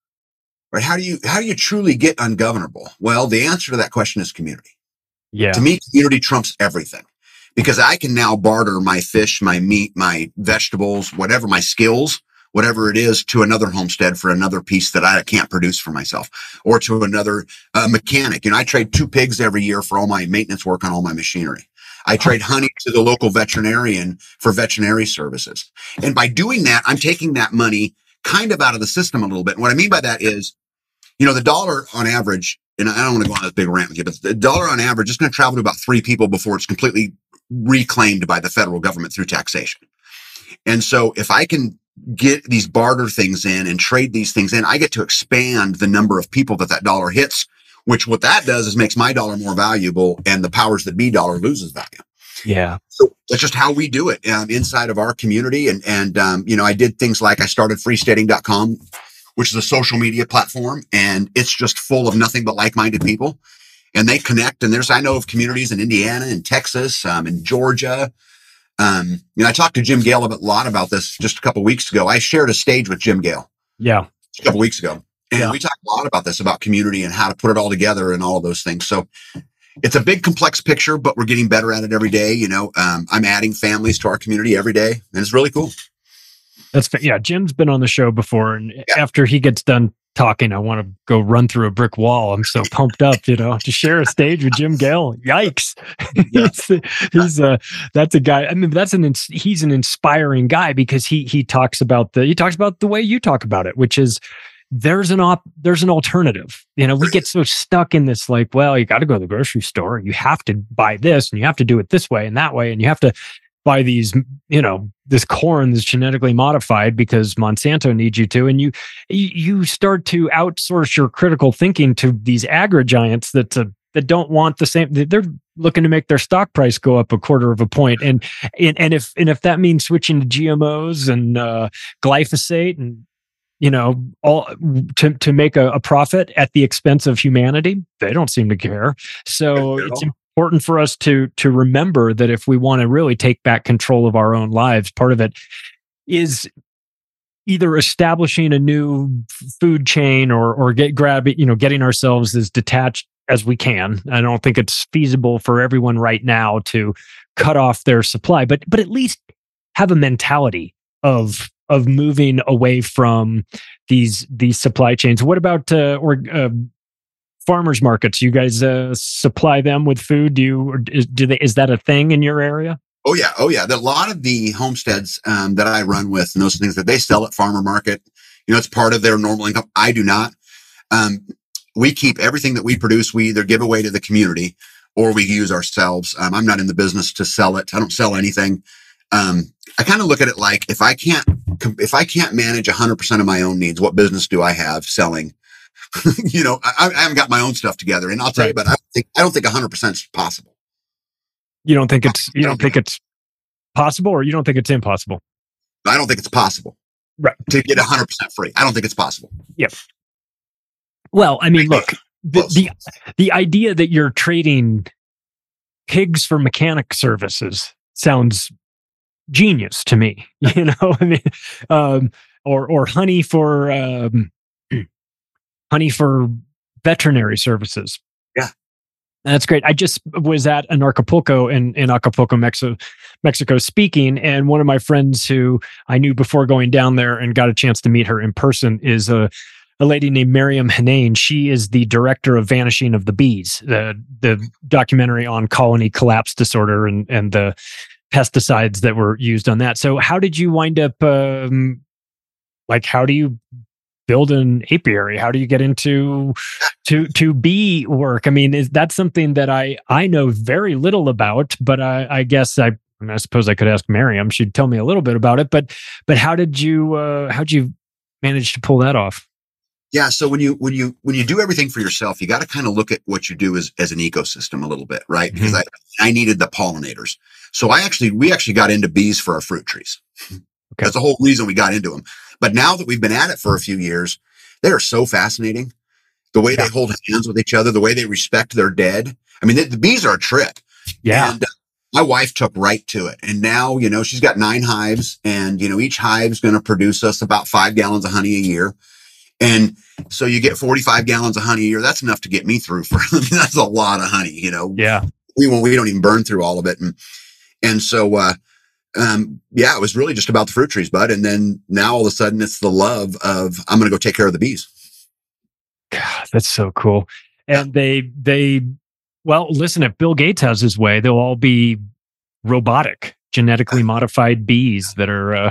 Right? How do you, how do you truly get ungovernable? Well, the answer to that question is community. Yeah. To me, community trumps everything, because I can now barter my fish, my meat, my vegetables, whatever, my skills, whatever it is, to another homestead for another piece that I can't produce for myself, or to another uh, mechanic. You know, I trade two pigs every year for all my maintenance work on all my machinery. I trade honey to the local veterinarian for veterinary services. And by doing that, I'm taking that money kind of out of the system a little bit. And what I mean by that is, you know, the dollar on average, and I don't want to go on this big rant with you, but the dollar on average is going to travel to about three people before it's completely reclaimed by the federal government through taxation. And so if I can get these barter things in and trade these things in, I get to expand the number of people that that dollar hits, which what that does is makes my dollar more valuable, and the powers that be dollar loses value. Yeah. So that's just how we do it um, inside of our community. And, and, um, you know, I did things like I started freestating dot com, which is a social media platform, and it's just full of nothing but like-minded people, and they connect. And there's, I know of communities in Indiana and Texas, um, in Georgia. Um, you know, I talked to Jim Gale a lot about this just a couple of weeks ago. I shared a stage with Jim Gale. Yeah. A couple of weeks ago. And yeah. we talked a lot about this, about community and how to put it all together and all of those things. So it's a big, complex picture, but we're getting better at it every day. You know, um, I'm adding families to our community every day, and it's really cool. That's, yeah. Jim's been on the show before, and yeah. after he gets done talking, I want to go run through a brick wall. I'm so pumped up, you know, to share a stage with Jim Gale. Yikes. Yeah. he's, he's uh that's a guy. I mean, that's an, he's an inspiring guy, because he, he talks about the, he talks about the way you talk about it, which is there's an op, there's an alternative. You know, we get so stuck in this, like, well, you got to go to the grocery store. You have to buy this, and you have to do it this way and that way. And you have to buy these, you know, this corn that's genetically modified because Monsanto needs you to, and you you start to outsource your critical thinking to these agri giants that uh, that don't want the same. They're looking to make their stock price go up a quarter of a point, and and, and if and if that means switching to G M Os and uh, glyphosate and, you know, all to to make a, a profit at the expense of humanity, they don't seem to care. So it's important for us to to remember that if we want to really take back control of our own lives, part of it is either establishing a new food chain or or get grab you know getting ourselves as detached as we can. I don't think it's feasible for everyone right now to cut off their supply, but but at least have a mentality of of moving away from these these supply chains. What about uh, or uh, farmers markets? You guys uh, supply them with food? Do you or is, do they? Is that a thing in your area? Oh yeah, oh yeah. The, a lot of the homesteads um, that I run with and those things that they sell at farmer market, you know, it's part of their normal income. I do not. Um, we keep everything that we produce. We either give away to the community or we use ourselves. Um, I'm not in the business to sell it. I don't sell anything. Um, I kind of look at it like, if I can't, if I can't manage a hundred percent of my own needs, what business do I have selling? you know, I, I haven't got my own stuff together, and I'll tell right. you, but I don't think, I don't think a hundred percent is possible. You don't think it's, you don't think it's possible, or you don't think it's impossible? I don't think it's possible. Right. To get a hundred percent free. I don't think it's possible. Yep. Well, I mean, look, the, the, the idea that you're trading pigs for mechanic services sounds genius to me, you know, I mean, um, or, or honey for, um, honey for veterinary services. Yeah. That's great. I just was at an Acapulco in, in Acapulco, Mexico, Mexico speaking. And one of my friends who I knew before going down there and got a chance to meet her in person is a, a lady named Miriam Hanane. She is the director of Vanishing of the Bees, the the documentary on colony collapse disorder and and the pesticides that were used on that. So how did you wind up? Um, like, how do you build an apiary? How do you get into to to bee work? I mean, is that something that I I know very little about? But I, I guess I. I, mean, I suppose I could ask Miriam. She'd tell me a little bit about it. But but how did you uh, how did you manage to pull that off? Yeah, so when you when you when you do everything for yourself, you got to kind of look at what you do as as an ecosystem a little bit, right? Mm-hmm. Because I I needed the pollinators, so I actually we actually got into bees for our fruit trees. Okay. That's the whole reason we got into them. But now that we've been at it for a few years, they are so fascinating. The way yeah. they hold hands with each other, the way they respect their dead. I mean, the, the bees are a trip. Yeah. And, uh, my wife took right to it. And now, you know, she's got nine hives and, you know, each hive is going to produce us about five gallons of honey a year. And so you get forty-five gallons of honey a year. That's enough to get me through for, I mean, that's a lot of honey, you know. Yeah. We, we don't even burn through all of it. And, and so, uh, um, yeah, it was really just about the fruit trees, bud. And then now all of a sudden it's the love of, I'm going to go take care of the bees. God, that's so cool. And they, they, well, listen, if Bill Gates has his way, they'll all be robotic, genetically modified bees that are, uh,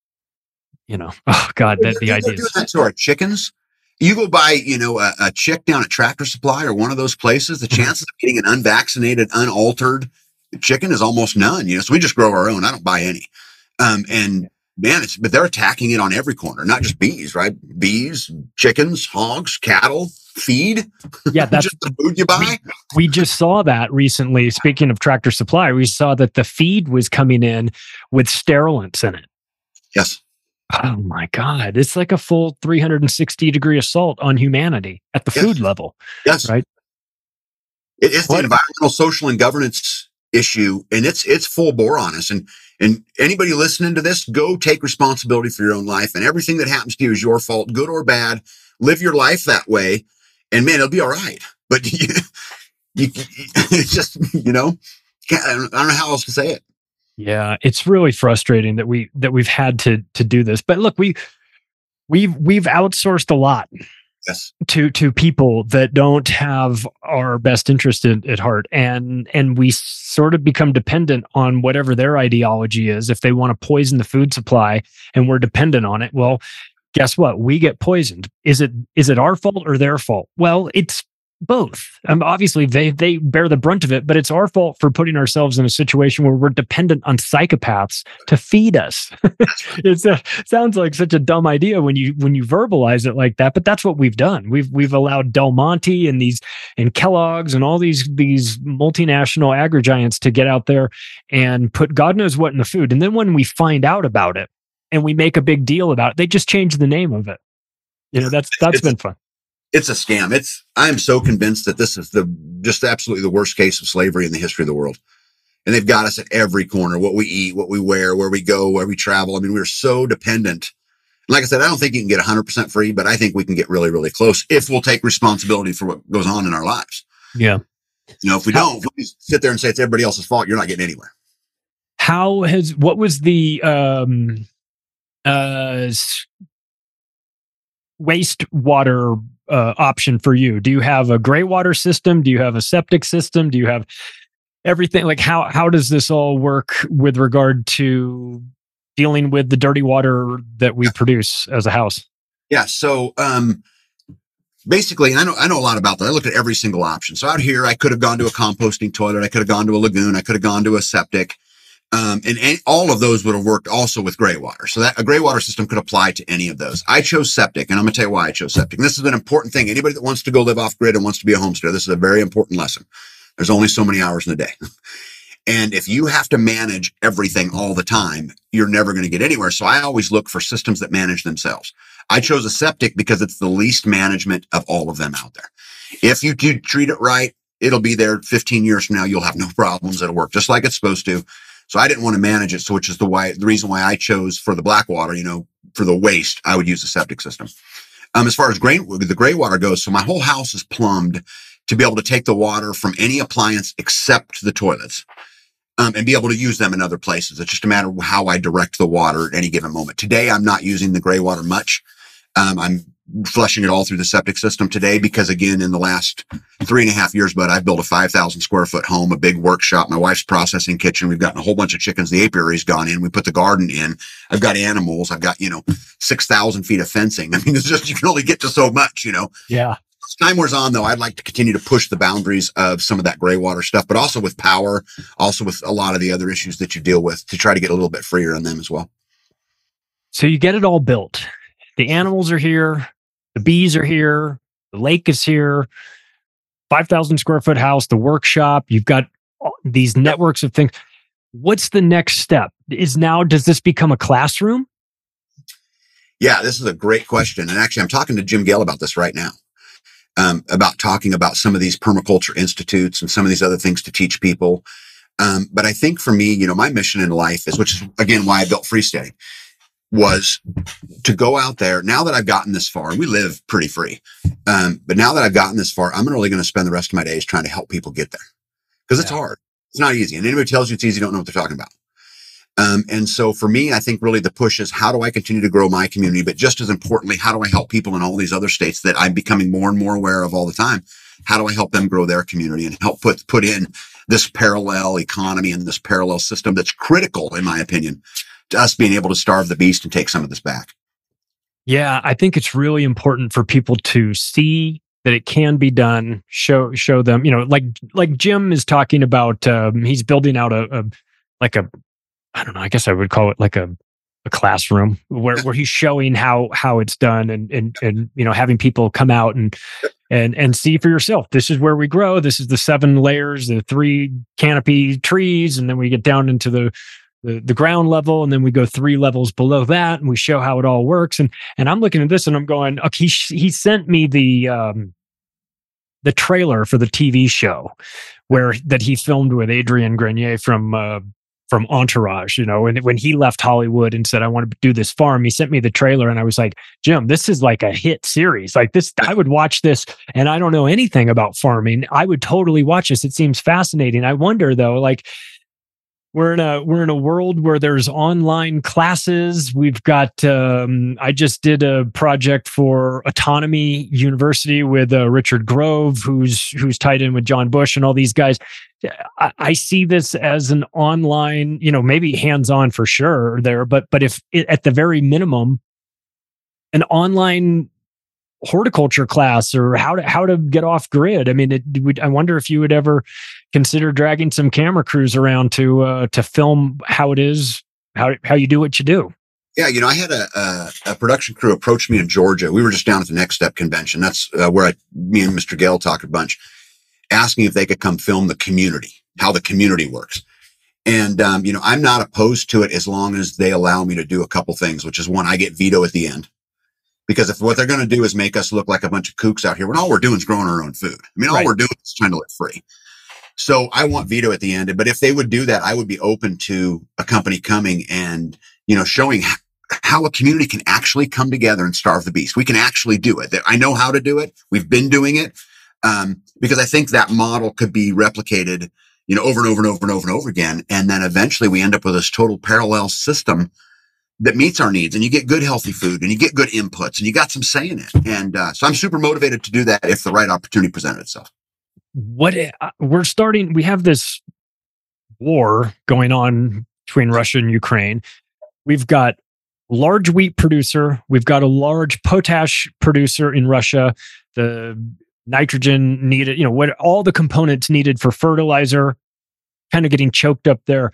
you know, oh God, that the idea is that to our chickens. You go buy, you know, a, a chick down at Tractor Supply or one of those places, the chances of getting an unvaccinated, unaltered chicken is almost none. You know, so we just grow our own. I don't buy any. Um, and man, it's, but they're attacking it on every corner, not just bees, right? Bees, chickens, hogs, cattle. Feed? Yeah, that's just the food you buy. We, we just saw that recently. Speaking of Tractor Supply, we saw that the feed was coming in with sterilants in it. Yes. Oh my God. It's like a full three hundred sixty degree assault on humanity at the yes. food level. Yes. Right. It, it's what? the environmental, social, and governance issue, and it's it's full bore on us. And and anybody listening to this, go take responsibility for your own life. And everything that happens to you is your fault, good or bad. Live your life that way. And man, it'll be all right. But you, you, it's just, you know, can't, I don't know how else to say it. Yeah, it's really frustrating that we that we've had to to do this. But look, we we've we've outsourced a lot. Yes. To to people that don't have our best interest in, at heart, and and we sort of become dependent on whatever their ideology is. If they want to poison the food supply, and we're dependent on it, well. Guess what? We get poisoned. Is it is it our fault or their fault? Well, it's both. Um, obviously, they they bear the brunt of it, but it's our fault for putting ourselves in a situation where we're dependent on psychopaths to feed us. It's a, sounds like such a dumb idea when you when you verbalize it like that, but that's what we've done. We've we've allowed Del Monte and these and Kellogg's and all these these multinational agri-giants to get out there and put God knows what in the food. And then when we find out about it, and we make a big deal about it, they just change the name of it. You know, that's that's it's, been fun. It's a scam. It's I'm so convinced that this is the just absolutely the worst case of slavery in the history of the world. And they've got us at every corner, what we eat, what we wear, where we go, where we travel. I mean, we're so dependent. And like I said, I don't think you can get one hundred percent free, but I think we can get really, really close if we'll take responsibility for what goes on in our lives. Yeah. You know, if we How, don't, if we sit there and say it's everybody else's fault, you're not getting anywhere. How has, what was the, um, uh, wastewater uh, option for you? Do you have a gray water system? Do you have a septic system? Do you have everything? Like how how does this all work with regard to dealing with the dirty water that we produce as a house? Yeah. So um, basically, and I know I know a lot about that. I looked at every single option. So out here, I could have gone to a composting toilet. I could have gone to a lagoon. I could have gone to a septic. Um, and any, all of those would have worked also with gray water. So that a gray water system could apply to any of those. I chose septic, and I'm going to tell you why I chose septic. And this is an important thing. Anybody that wants to go live off grid and wants to be a homesteader, this is a very important lesson. There's only so many hours in the day. And if you have to manage everything all the time, you're never going to get anywhere. So I always look for systems that manage themselves. I chose a septic because it's the least management of all of them out there. If you do treat it right, it'll be there fifteen years from now. You'll have no problems. It'll work just like it's supposed to. So I didn't want to manage it. So which is the why, the reason why I chose for the black water, you know, for the waste, I would use a septic system. Um, as far as gray, the gray water goes, so my whole house is plumbed to be able to take the water from any appliance except the toilets, um, and be able to use them in other places. It's just a matter of how I direct the water at any given moment. Today, I'm not using the gray water much. Um, I'm flushing it all through the septic system today because, again, in the last three and a half years, but I've built a five thousand square foot home, a big workshop, my wife's processing kitchen. We've gotten a whole bunch of chickens. The apiary's gone in. We put the garden in. I've got animals. I've got, you know, six thousand feet of fencing. I mean, it's just, you can only get to so much, you know? Yeah. As time wears on, though, I'd like to continue to push the boundaries of some of that gray water stuff, but also with power, also with a lot of the other issues that you deal with to try to get a little bit freer on them as well. So you get it all built. The animals are here. The bees are here. The lake is here. five thousand square foot house, the workshop. You've got these networks of things. What's the next step? Is now, does this become a classroom? Yeah, this is a great question. And actually, I'm talking to Jim Gale about this right now, um, about talking about some of these permaculture institutes and some of these other things to teach people. Um, but I think for me, you know, my mission in life is, which is, again, why I built Freesteading, was to go out there. Now that I've gotten this far, and we live pretty free, um, but now that I've gotten this far, I'm really going to spend the rest of my days trying to help people get there, because it's yeah. hard. It's not easy. And anybody tells you it's easy, don't know what they're talking about. Um, and so for me, I think really the push is, how do I continue to grow my community? But just as importantly, how do I help people in all these other states that I'm becoming more and more aware of all the time? How do I help them grow their community and help put, put in this parallel economy and this parallel system that's critical, in my opinion, to us being able to starve the beast and take some of this back? Yeah, I think it's really important for people to see that it can be done. Show show them, you know, like like Jim is talking about. Um, he's building out a, a like a, I don't know. I guess I would call it like a a classroom where where he's showing how how it's done, and and and you know, having people come out and and and see for yourself. This is where we grow. This is the seven layers, the three canopy trees, and then we get down into the The, the ground level, and then we go three levels below that, and we show how it all works. And and I'm looking at this, and I'm going, okay, he, he sent me the um, the trailer for the T V show where that he filmed with Adrian Grenier from uh, from Entourage. You know, and when he left Hollywood and said, I want to do this farm, he sent me the trailer, and I was like, Jim, this is like a hit series. Like this, I would watch this, and I don't know anything about farming. I would totally watch this. It seems fascinating. I wonder though, like, We're in a we're in a world where there's online classes. We've got. Um, I just did a project for Autonomy University with uh, Richard Grove, who's who's tied in with John Bush and all these guys. I, I see this as an online, you know, maybe hands-on for sure there, but but if it, at the very minimum, an online horticulture class or how to how to get off grid. I mean, it, would, I wonder if you would ever consider dragging some camera crews around to uh, to film how it is, how how you do what you do. Yeah, you know, I had a a, a production crew approach me in Georgia. We were just down at the Next Step convention. That's uh, where I, me and Mister Gale talked a bunch, asking if they could come film the community, how the community works. And um, you know, I'm not opposed to it as long as they allow me to do a couple things, which is one, I get veto at the end. Because if what they're going to do is make us look like a bunch of kooks out here, when all we're doing is growing our own food. I mean, all right. we're doing is trying to live free. So I want veto at the end. But if they would do that, I would be open to a company coming and, you know, showing how a community can actually come together and starve the beast. We can actually do it. I know how to do it. We've been doing it. Um, because I think that model could be replicated, you know, over and over and over and over and over again. And then eventually we end up with this total parallel system that meets our needs, and you get good, healthy food, and you get good inputs, and you got some say in it. And uh, so I'm super motivated to do that if the right opportunity presented itself. What uh, we're starting, we have this war going on between Russia and Ukraine. We've got large wheat producer. We've got a large potash producer in Russia. The nitrogen needed, you know, what all the components needed for fertilizer, kind of getting choked up there.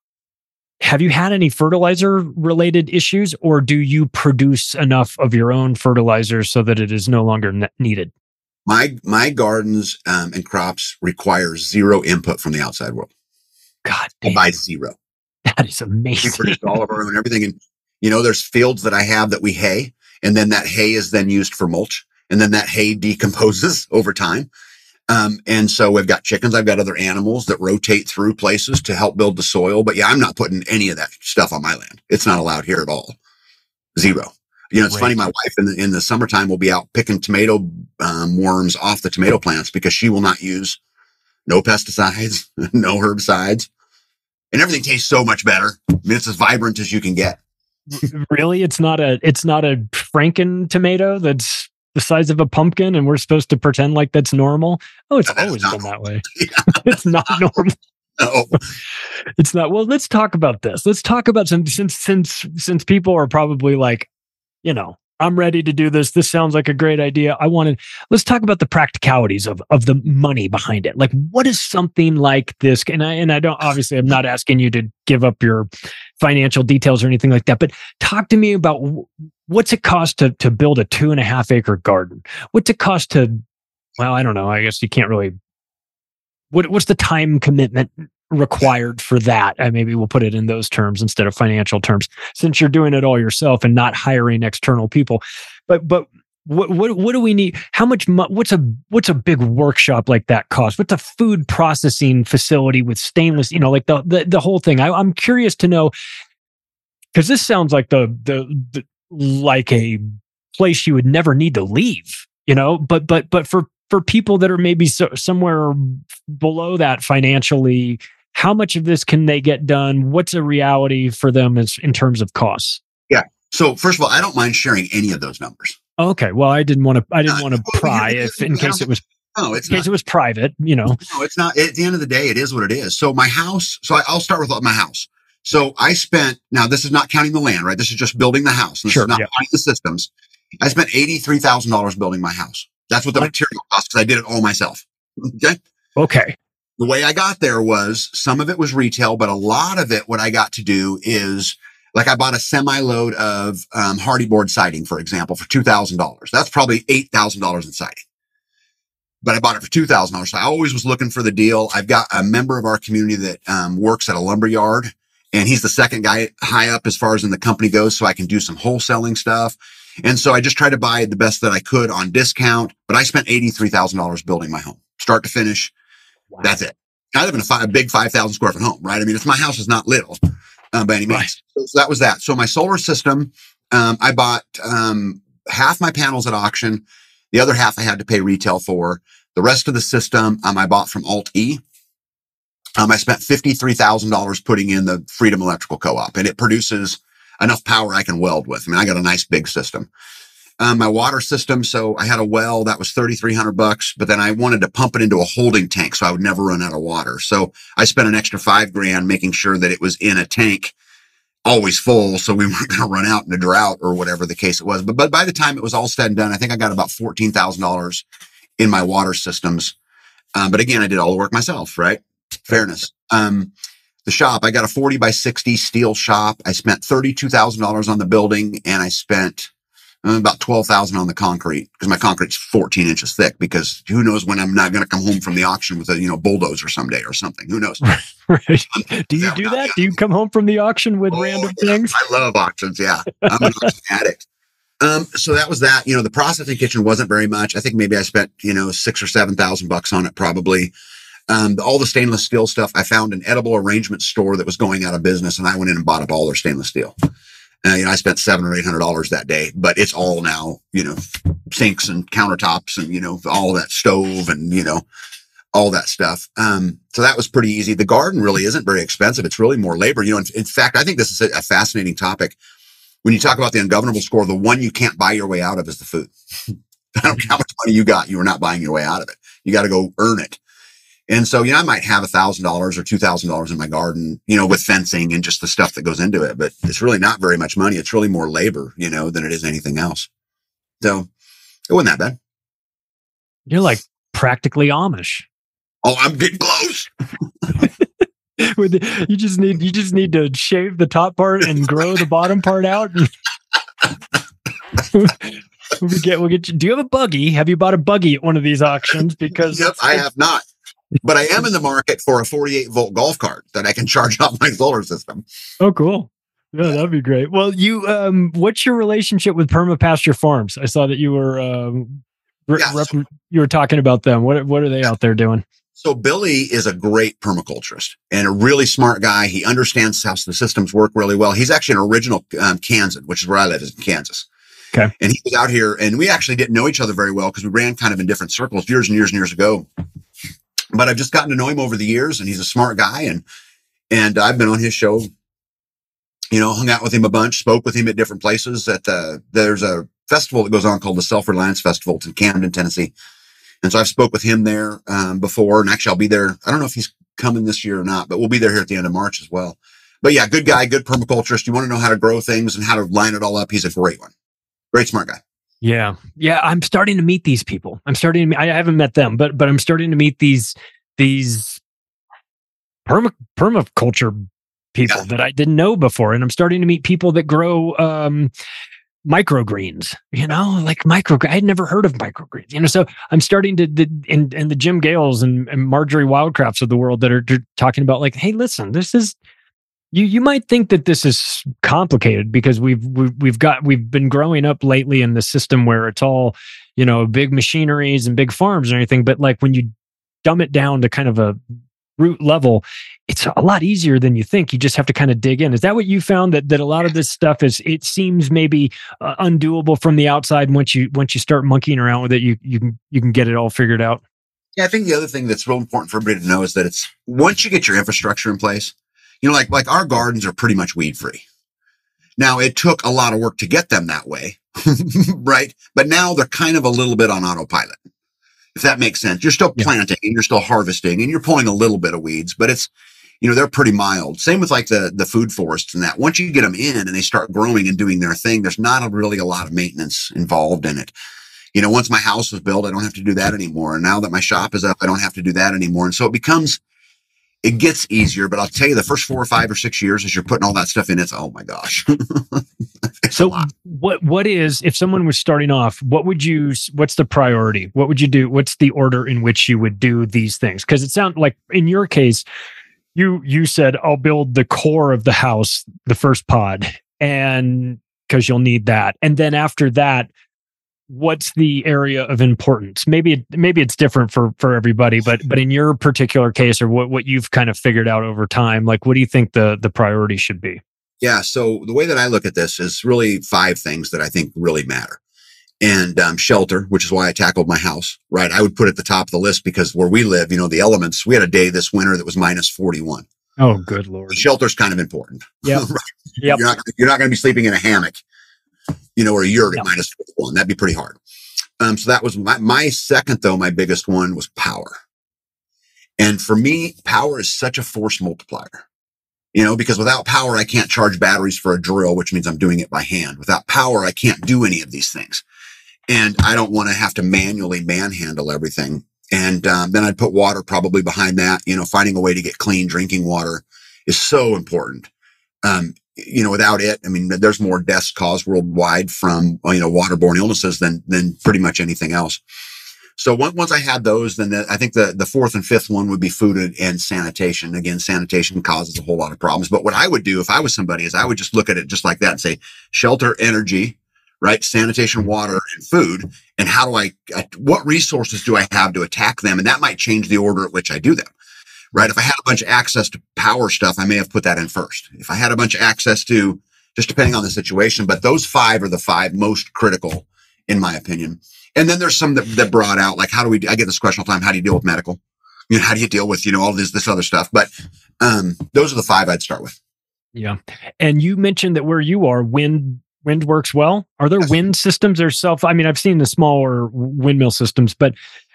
Have you had any fertilizer related issues, or do you produce enough of your own fertilizer so that it is no longer ne- needed? My my gardens um, and crops require zero input from the outside world. God damn. I buy zero. That is amazing. We produce all of our own everything. And, you know, there's fields that I have that we hay, and then that hay is then used for mulch, and then that hay decomposes over time. Um, and so we've got chickens. I've got other animals that rotate through places to help build the soil. But yeah, I'm not putting any of that stuff on my land. It's not allowed here at all. Zero. You know, it's Great. funny. My wife in the, in the summertime will be out picking tomato um, worms off the tomato plants because she will not use no pesticides, no herbicides, and everything tastes so much better. I mean, it's as vibrant as you can get. Really? It's not a, it's not a Franken tomato that's the size of a pumpkin and we're supposed to pretend like that's normal? Oh, it's That always not, been that way. It's not normal. No. It's not. Well, let's talk about this. Let's talk about some, since, since, since people are probably like, you know, I'm ready to do this. This sounds like a great idea. I want to, let's talk about the practicalities of, of the money behind it. Like, what is something like this? And I, and I don't, obviously I'm not asking you to give up your financial details or anything like that, but talk to me about what's it cost to, to build a two and a half acre garden? What's it cost to, well, I don't know. I guess you can't really, what, what's the time commitment required for that? And maybe we'll put it in those terms instead of financial terms, since you're doing it all yourself and not hiring external people. But, but what, what, what do we need? How much, mo- what's a, what's a big workshop like that cost? What's a food processing facility with stainless, you know, like the, the, the whole thing? I, I'm curious to know, because this sounds like the, the, the, like a place you would never need to leave, you know, but, but, but for, for people that are maybe so, somewhere below that financially, how much of this can they get done? What's a reality for them as, in terms of costs? Yeah. So first of all, I don't mind sharing any of those numbers. Okay. Well, I didn't want to, I didn't Uh, want to well, pry you- if, in you case know, it was, No, it's in case not. it was private, you know. No, it's not. At the end of the day, it is what it is. So my house, so I, I'll start with my house. So I spent, now this is not counting the land, right? This is just building the house. This Sure, is not yeah. counting the systems. I spent eighty-three thousand dollars building my house. That's what the What? material cost, because I did it all myself. Okay. Okay. The way I got there was some of it was retail, but a lot of it, what I got to do is like I bought a semi load of um, hardy board siding, for example, for two thousand dollars. That's probably eight thousand dollars in siding, but I bought it for two thousand dollars. So I always was looking for the deal. I've got a member of our community that um, works at a lumber yard, and he's the second guy high up as far as in the company goes. So I can do some wholesaling stuff. And so I just tried to buy the best that I could on discount, but I spent eighty-three thousand dollars building my home, start to finish. Wow. That's it. I live in a, five, a big five thousand square foot home, right? I mean, it's my house is not little uh, by any means. Right. So, so that was that. So my solar system, um, I bought um, half my panels at auction. The other half I had to pay retail for. The rest of the system um, I bought from Alt E. Um, I spent fifty-three thousand dollars putting in the Freedom Electrical Co-op, and it produces enough power I can weld with. I mean, I got a nice big system. Um, my water system. So I had a well that was thirty-three hundred bucks, but then I wanted to pump it into a holding tank so I would never run out of water. So I spent an extra five grand making sure that it was in a tank always full. So we weren't going to run out in a drought or whatever the case it was. But, but by the time it was all said and done, I think I got about fourteen thousand dollars in my water systems. Um, but again, I did all the work myself, right? Fairness. Um, the shop, I got a forty by sixty steel shop. I spent thirty-two thousand dollars on the building, and I spent about twelve thousand on the concrete, because my concrete's fourteen inches thick, because who knows when I'm not going to come home from the auction with a, you know, bulldozer someday or something. Who knows? Right. Do you do that? Do you come home from the auction with Oh, random yeah. things? I love auctions. Yeah. I'm an auction addict. Um, so that was that. You know, the processing kitchen wasn't very much. I think maybe I spent, you know, six or seven thousand bucks on it probably. Um, all the stainless steel stuff, I found an edible arrangement store that was going out of business, and I went in and bought up all their stainless steel. Uh, you know, I spent seven or eight hundred dollars that day, but it's all now, you know, sinks and countertops and, you know, all that stove and, you know, all that stuff. Um, so that was pretty easy. The garden really isn't very expensive. It's really more labor. You know, in, in fact, I think this is a, a fascinating topic. When you talk about the ungovernable score, the one you can't buy your way out of is the food. I don't care how much money you got, you are not buying your way out of it. You got to go earn it. And so, you know, I might have a thousand dollars or two thousand dollars in my garden, you know, with fencing and just the stuff that goes into it, but it's really not very much money. It's really more labor, you know, than it is anything else. So it wasn't that bad. You're like practically Amish. Oh, I'm getting close. With the, you just need you just need to shave the top part and grow the bottom part out. we'll get we'll get you. Do you have a buggy? Have you bought a buggy at one of these auctions? Because yep, I have not. But I am in the market for a forty-eight volt golf cart that I can charge off my solar system. Oh, cool. Yeah, that'd be great. Well, you, um, what's your relationship with Permapasture Farms? I saw that you were, um, re- Yeah, rep- so- you were talking about them. What, what are they out there doing? So Billy is a great permaculturist and a really smart guy. He understands how the systems work really well. He's actually an original um, Kansan, which is where I live, is in Kansas. Okay. And he was out here, and we actually didn't know each other very well because we ran kind of in different circles years and years and years ago. But I've just gotten to know him over the years, and he's a smart guy. And, and I've been on his show, you know, hung out with him a bunch, spoke with him at different places. That uh, there's a festival that goes on called the Self-Reliance Festival. It's in Camden, Tennessee. And so I've spoke with him there um, before, and actually I'll be there. I don't know if he's coming this year or not, but we'll be there here at the end of March as well. But yeah, good guy, good permaculturist. You want to know how to grow things and how to line it all up. He's a great one. Great, smart guy. Yeah. Yeah. I'm starting to meet these people. I'm starting to, I haven't met them, but, but I'm starting to meet these, these perma, permaculture people yeah. that I didn't know before. And I'm starting to meet people that grow, um, microgreens, you know, like micro, I had never heard of microgreens, you know, so I'm starting to, the, and, and the Jim Gales and, and Marjorie Wildcrafts of the world that are talking about like, hey, listen, this is, you, you might think that this is complicated because we've, we've, we've got, we've been growing up lately in the system where it's all, you know, big machineries and big farms and everything. But like when you dumb it down to kind of a root level, it's a lot easier than you think. You just have to kind of dig in. Is that what you found, that that a lot of this stuff is, it seems maybe uh, undoable from the outside? Once you once you start monkeying around with it, you you can you can get it all figured out? Yeah, I think the other thing that's real important for everybody to know is that it's once you get your infrastructure in place, you know, like like our gardens are pretty much weed free. Now, it took a lot of work to get them that way, right? But now they're kind of a little bit on autopilot, if that makes sense. You're still planting yeah. and you're still harvesting and you're pulling a little bit of weeds, but it's, you know, they're pretty mild. Same with like the, the food forests and that. Once you get them in and they start growing and doing their thing, there's not a, really a lot of maintenance involved in it. You know, once my house was built, I don't have to do that anymore. And now that my shop is up, I don't have to do that anymore. And so it becomes, it gets easier, but I'll tell you the first four or five or six years as you're putting all that stuff in, it's, oh my gosh. So what, what is, if someone was starting off, what would you, what's the priority? What would you do? What's the order in which you would do these things? Cause it sounds like in your case, you, you said, I'll build the core of the house, the first pod, and cause you'll need that. And then after that, what's the area of importance? Maybe, it, maybe it's different for, for everybody, but, but in your particular case, or what, what you've kind of figured out over time, like, what do you think the, the priority should be? Yeah. So the way that I look at this is really five things that I think really matter. And um, shelter, which is why I tackled my house, right? I would put at the top of the list because where we live, you know, the elements, we had a day this winter that was minus forty-one. Oh, good Lord. The shelter's kind of important. Yeah. Right? Yep. You're not, you're not going to be sleeping in a hammock, you know, or a yurt yep. at minus forty-one. That'd be pretty hard. Um, so that was my, my second, though, my biggest one was power. And for me, power is such a force multiplier. You know, because without power, I can't charge batteries for a drill, which means I'm doing it by hand. Without power, I can't do any of these things. And I don't want to have to manually manhandle everything. And um, then I'd put water probably behind that. You know, finding a way to get clean drinking water is so important. Um, you know, without it, I mean, there's more deaths caused worldwide from, you know, waterborne illnesses than, than pretty much anything else. So once I had those, then the, I think the, the fourth and fifth one would be food and sanitation. Again, sanitation causes a whole lot of problems. But what I would do if I was somebody is I would just look at it just like that and say, shelter, energy, right? Sanitation, water, and food. And how do I, what resources do I have to attack them? And that might change the order at which I do them, right? If I had a bunch of access to power stuff, I may have put that in first. If I had a bunch of access to, just depending on the situation, but those five are the five most critical, in my opinion. And then there's some that, that brought out, like, how do we, I get this question all the time. How do you deal with medical? You know, how do you deal with, you know, all this, this other stuff? But, um, those are the five I'd start with. Yeah. And you mentioned that where you are, wind, wind works well. Are there yes. wind systems or self? I mean, I've seen the smaller windmill systems, but,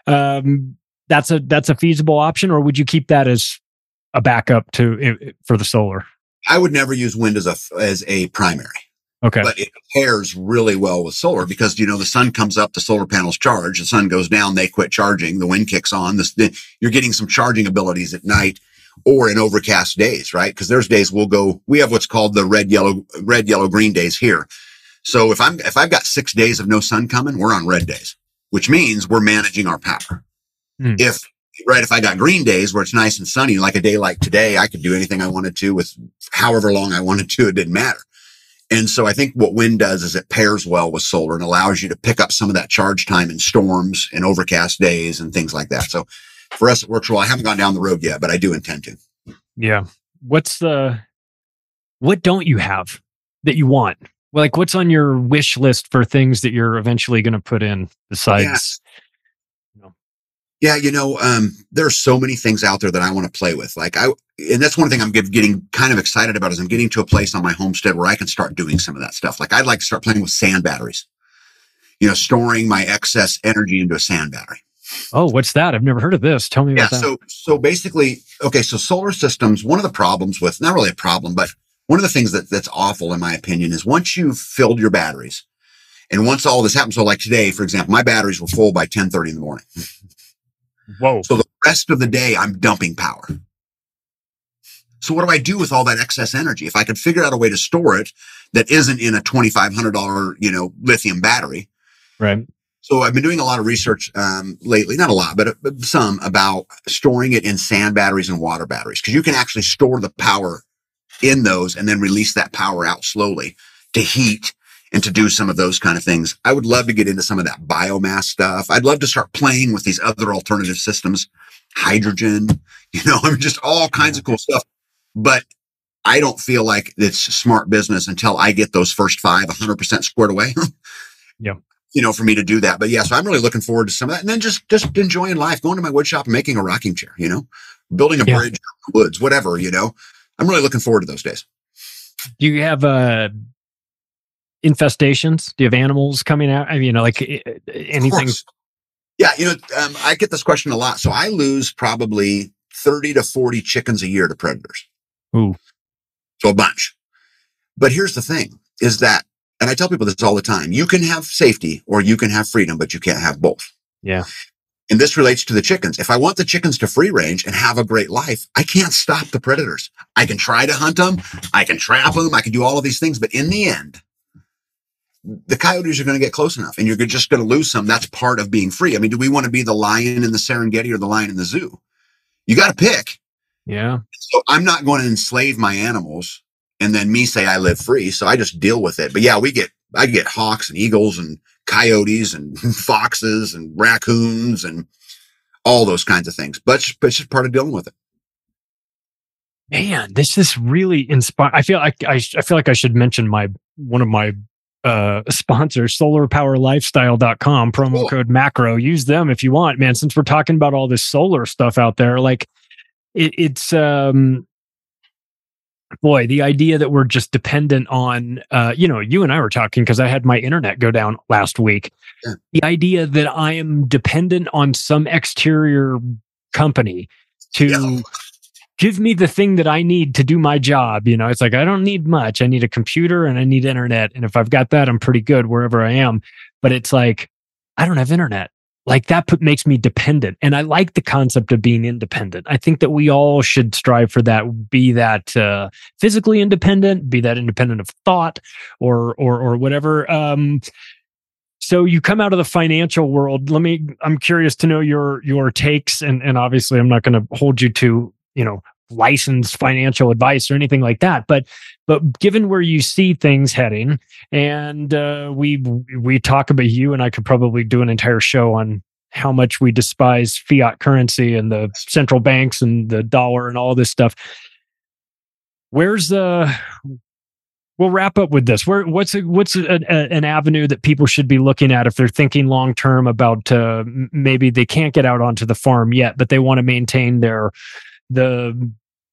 um, that's a, that's a feasible option, or would you keep that as a backup to, for the solar? I would never use wind as a, as a primary. Okay. But it pairs really well with solar because, you know, the sun comes up, the solar panels charge, the sun goes down, they quit charging, the wind kicks on. This, the, you're getting some charging abilities at night or in overcast days, right? Because there's days we'll go, we have what's called the red, yellow, red, yellow, green days here. So if I'm, if I've got six days of no sun coming, we're on red days, which means we're managing our power. Hmm. If, right, if I got green days where it's nice and sunny, like a day like today, I could do anything I wanted to with however long I wanted to, it didn't matter. And so I think what wind does is it pairs well with solar and allows you to pick up some of that charge time in storms and overcast days and things like that. So for us, it works well. I haven't gone down the road yet, but I do intend to. Yeah. What's the, what don't you have that you want? Like, what's on your wish list for things that you're eventually going to put in besides? Yeah. Yeah, you know, um, there are so many things out there that I want to play with. Like I, and that's one thing I'm getting kind of excited about is I'm getting to a place on my homestead where I can start doing some of that stuff. Like I'd like to start playing with sand batteries. you know, storing my excess energy into a sand battery. Oh, what's that? I've never heard of this. Tell me Yeah. about that. So, so basically, okay. So solar systems, one of the problems with, not really a problem, but one of the things that that's awful in my opinion is once you've filled your batteries and once all this happens, so like today, for example, my batteries were full by ten thirty in the morning. Whoa. So the rest of the day I'm dumping power. So what do I do with all that excess energy? If I could figure out a way to store it that isn't in a twenty-five hundred dollars, you know, lithium battery. Right. So I've been doing a lot of research um, lately, not a lot, but, but some about storing it in sand batteries and water batteries, because you can actually store the power in those and then release that power out slowly to heat and to do some of those kind of things. I would love to get into some of that biomass stuff. I'd love to start playing with these other alternative systems, hydrogen, you know, I mean, just all kinds of cool stuff. But I don't feel like it's smart business until I get those first five one hundred percent squared away. Yeah. You know, for me to do that. But yeah, so I'm really looking forward to some of that. And then just, just enjoying life, going to my wood shop and making a rocking chair, you know, building a yeah. bridge, woods, whatever, you know, I'm really looking forward to those days. Do you have, uh, infestations? Do you have animals coming out? I mean, you know, like anything? Yeah. You know, um, I get this question a lot. So I lose probably thirty to forty chickens a year to predators. Ooh. So a bunch. But here's the thing is that, and I tell people this all the time, you can have safety or you can have freedom, but you can't have both. Yeah. And this relates to the chickens. If I want the chickens to free range and have a great life, I can't stop the predators. I can try to hunt them. I can trap them. I can do all of these things. But in the end, the coyotes are going to get close enough and you're just going to lose some. That's part of being free. I mean, do we want to be the lion in the Serengeti or the lion in the zoo? You got to pick. Yeah. So I'm not going to enslave my animals and then me say I live free. So I just deal with it. But yeah, we get, I get hawks and eagles and coyotes and foxes and raccoons and all those kinds of things. But it's, but it's just part of dealing with it. Man, this is really inspiring. I feel like I, I feel like I should mention my, one of my uh, sponsors, solar power lifestyle dot com, promo cool. code macro. Use them if you want, man, since we're talking about all this solar stuff out there, like it, it's, um, boy, the idea that we're just dependent on, uh, you know, you and I were talking because I had my internet go down last week. Yeah. The idea that I am dependent on some exterior company to yeah. give me the thing that I need to do my job. You know, it's like, I don't need much. I need a computer and I need internet. And if I've got that, I'm pretty good wherever I am. But it's like, I don't have internet. Like that put, makes me dependent. And I like the concept of being independent. I think that we all should strive for that, be that uh, physically independent, be that independent of thought or, or, or whatever. Um, so you come out of the financial world. Let me, I'm curious to know your, your takes. And, and obviously I'm not going to hold you to, you know, licensed financial advice or anything like that. But, but given where you see things heading, and uh, we we talk about, you and I could probably do an entire show on how much we despise fiat currency and the central banks and the dollar and all this stuff. Where's the? We'll wrap up with this. Where what's a, what's a, a, an avenue that people should be looking at if they're thinking long term about uh, maybe they can't get out onto the farm yet, but they want to maintain their the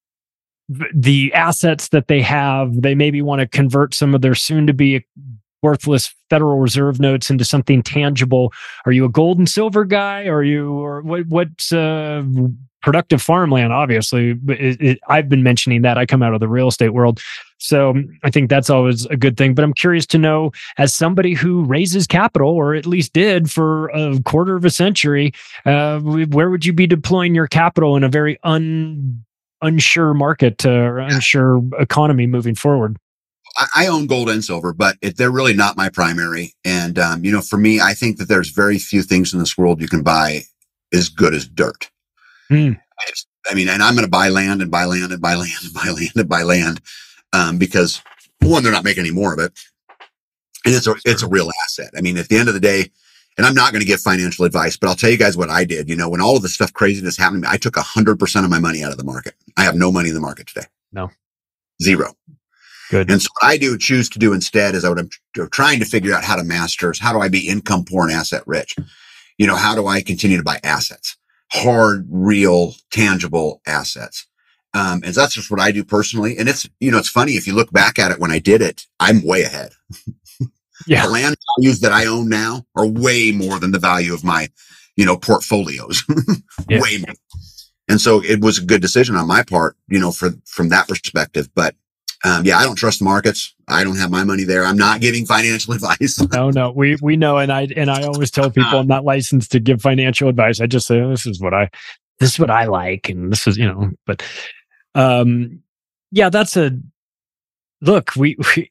the assets that they have. They maybe want to convert some of their soon to be worthless Federal Reserve notes into something tangible. Are you a gold and silver guy? Are you, or what, what's uh, productive farmland? Obviously, it, it, I've been mentioning that. I come out of the real estate world. So I think that's always a good thing. But I'm curious to know, as somebody who raises capital, or at least did for a quarter of a century, uh, where would you be deploying your capital in a very un unsure market uh, or unsure economy moving forward? I, I own gold and silver, but it, they're really not my primary. And, um, you know, for me, I think that there's very few things in this world you can buy as good as dirt. Mm. I, just, I mean, and I'm going to buy land and buy land and buy land and buy land and buy land um, because, one, they're not making any more of it. And it's a, it's a real asset. I mean, at the end of the day, and I'm not going to give financial advice, but I'll tell you guys what I did. You know, when all of this stuff craziness happened to me, I took one hundred percent of my money out of the market. I have no money in the market today. No. Zero. Good. And so what I do choose to do instead is I would, I'm trying to figure out how to master, how do I be income poor and asset rich? You know, how do I continue to buy assets? Hard, real, tangible assets. Um, and that's just what I do personally. And it's, you know, it's funny if you look back at it when I did it, I'm way ahead. Yeah. The land values that I own now are way more than the value of my, you know, portfolios. Yeah. Way more. And so it was a good decision on my part, you know, for, from that perspective. But, um, yeah, I don't trust the markets. I don't have my money there. I'm not giving financial advice. No, no, we, we know. And I, and I always tell people I'm not licensed to give financial advice. I just say, oh, this is what I, this is what I like. And this is, you know, but, um, yeah, that's a, look, we, we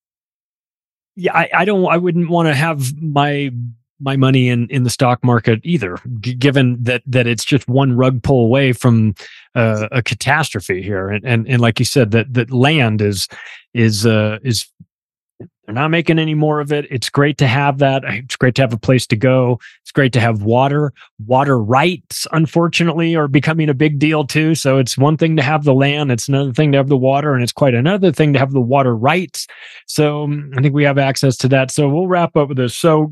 yeah, I, I don't, I wouldn't want to have my, my money in, in the stock market either, g- given that, that it's just one rug pull away from uh, a catastrophe here. And, and, and like you said, that, that land is, is, uh, is, they're not making any more of it. It's great to have that. It's great to have a place to go. It's great to have water. Water rights, unfortunately, are becoming a big deal too. So it's one thing to have the land. It's another thing to have the water. And it's quite another thing to have the water rights. So um, I think we have access to that. So we'll wrap up with this. So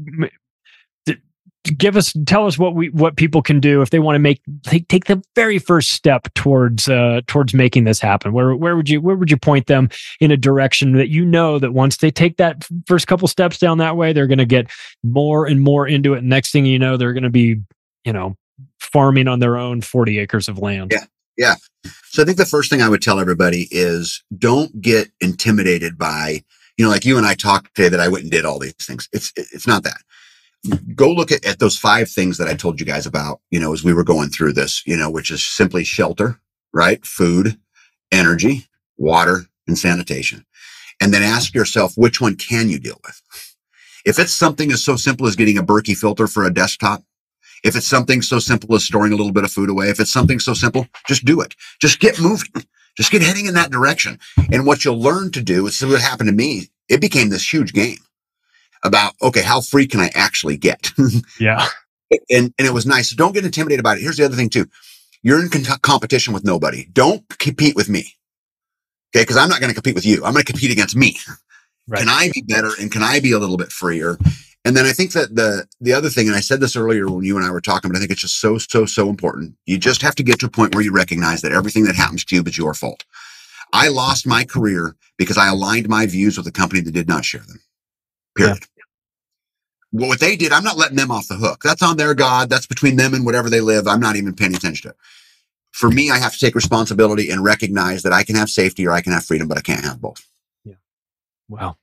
give us, tell us what we, what people can do if they want to make, take, take the very first step towards, uh, towards making this happen. Where, where would you, where would you point them in a direction that, you know, that once they take that first couple steps down that way, they're going to get more and more into it. And next thing you know, they're going to be, you know, farming on their own forty acres of land. Yeah. Yeah. So I think the first thing I would tell everybody is don't get intimidated by, you know, like you and I talked today that I went and did all these things. It's, it's not that. Go look at, at those five things that I told you guys about, you know, as we were going through this, you know, which is simply shelter, right? Food, energy, water, and sanitation. And then ask yourself, which one can you deal with? If it's something as so simple as getting a Berkey filter for a desktop, if it's something so simple as storing a little bit of food away, if it's something so simple, just do it. Just get moving. Just get heading in that direction. And what you'll learn to do is what happened to me. It became this huge game about, okay, how free can I actually get? Yeah. And, and it was nice. So don't get intimidated about it. Here's the other thing too. You're in con- competition with nobody. Don't compete with me. Okay. Cause I'm not going to compete with you. I'm going to compete against me. Right. Can I be better? And can I be a little bit freer? And then I think that the, the other thing, and I said this earlier when you and I were talking, but I think it's just so, so, so important. You just have to get to a point where you recognize that everything that happens to you is your fault. I lost my career because I aligned my views with a company that did not share them. Period. Yeah. Well, what they did, I'm not letting them off the hook. That's on their God. That's between them and whatever they live. I'm not even paying attention to it. For me, I have to take responsibility and recognize that I can have safety or I can have freedom, but I can't have both. Yeah. Wow.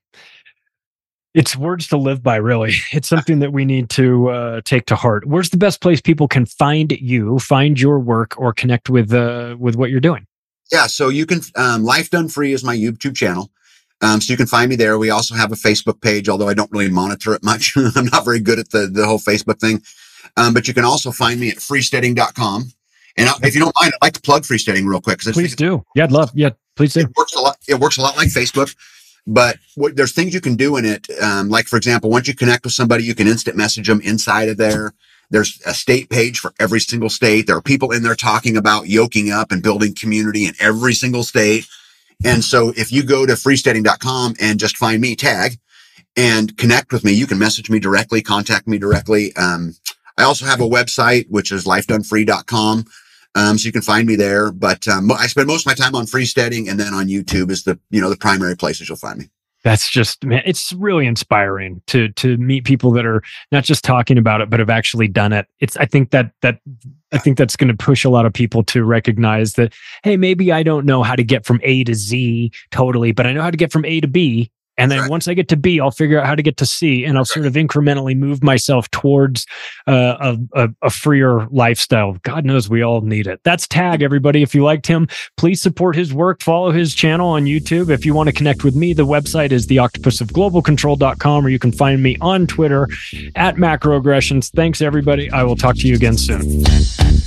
It's words to live by, really. It's something that we need to uh, take to heart. Where's the best place people can find you, find your work, or connect with uh, with what you're doing? Yeah, so you can, um, Life Done Free is my YouTube channel. Um, so you can find me there. We also have a Facebook page, although I don't really monitor it much. I'm not very good at the, the whole Facebook thing. Um, but you can also find me at freesteading dot com. And I, if you don't mind, I'd like to plug Freesteading real quick. Please do. Yeah, I'd love. Yeah, please do. It works a lot. It works a lot like Facebook, but what, there's things you can do in it. Um, like for example, once you connect with somebody, you can instant message them inside of there. There's a state page for every single state. There are people in there talking about yoking up and building community in every single state. And so if you go to freesteading dot com and just find me, tag, and connect with me, you can message me directly, contact me directly. Um, I also have a website, which is life done free dot com. Um, so you can find me there, but, um, I spend most of my time on Freesteading, and then on YouTube is the, you know, the primary places you'll find me. That's just, man, it's really inspiring to, to meet people that are not just talking about it, but have actually done it. It's, I think that, that, I think that's going to push a lot of people to recognize that, hey, maybe I don't know how to get from A to Z totally, but I know how to get from A to B. And then right. once I get to B, I'll figure out how to get to C, and I'll sort of incrementally move myself towards uh, a, a, a freer lifestyle. God knows we all need it. That's Tag, everybody. If you liked him, please support his work. Follow his channel on YouTube. If you want to connect with me, the website is the octopus of global control dot com, or you can find me on Twitter at macroaggressions. Thanks, everybody. I will talk to you again soon.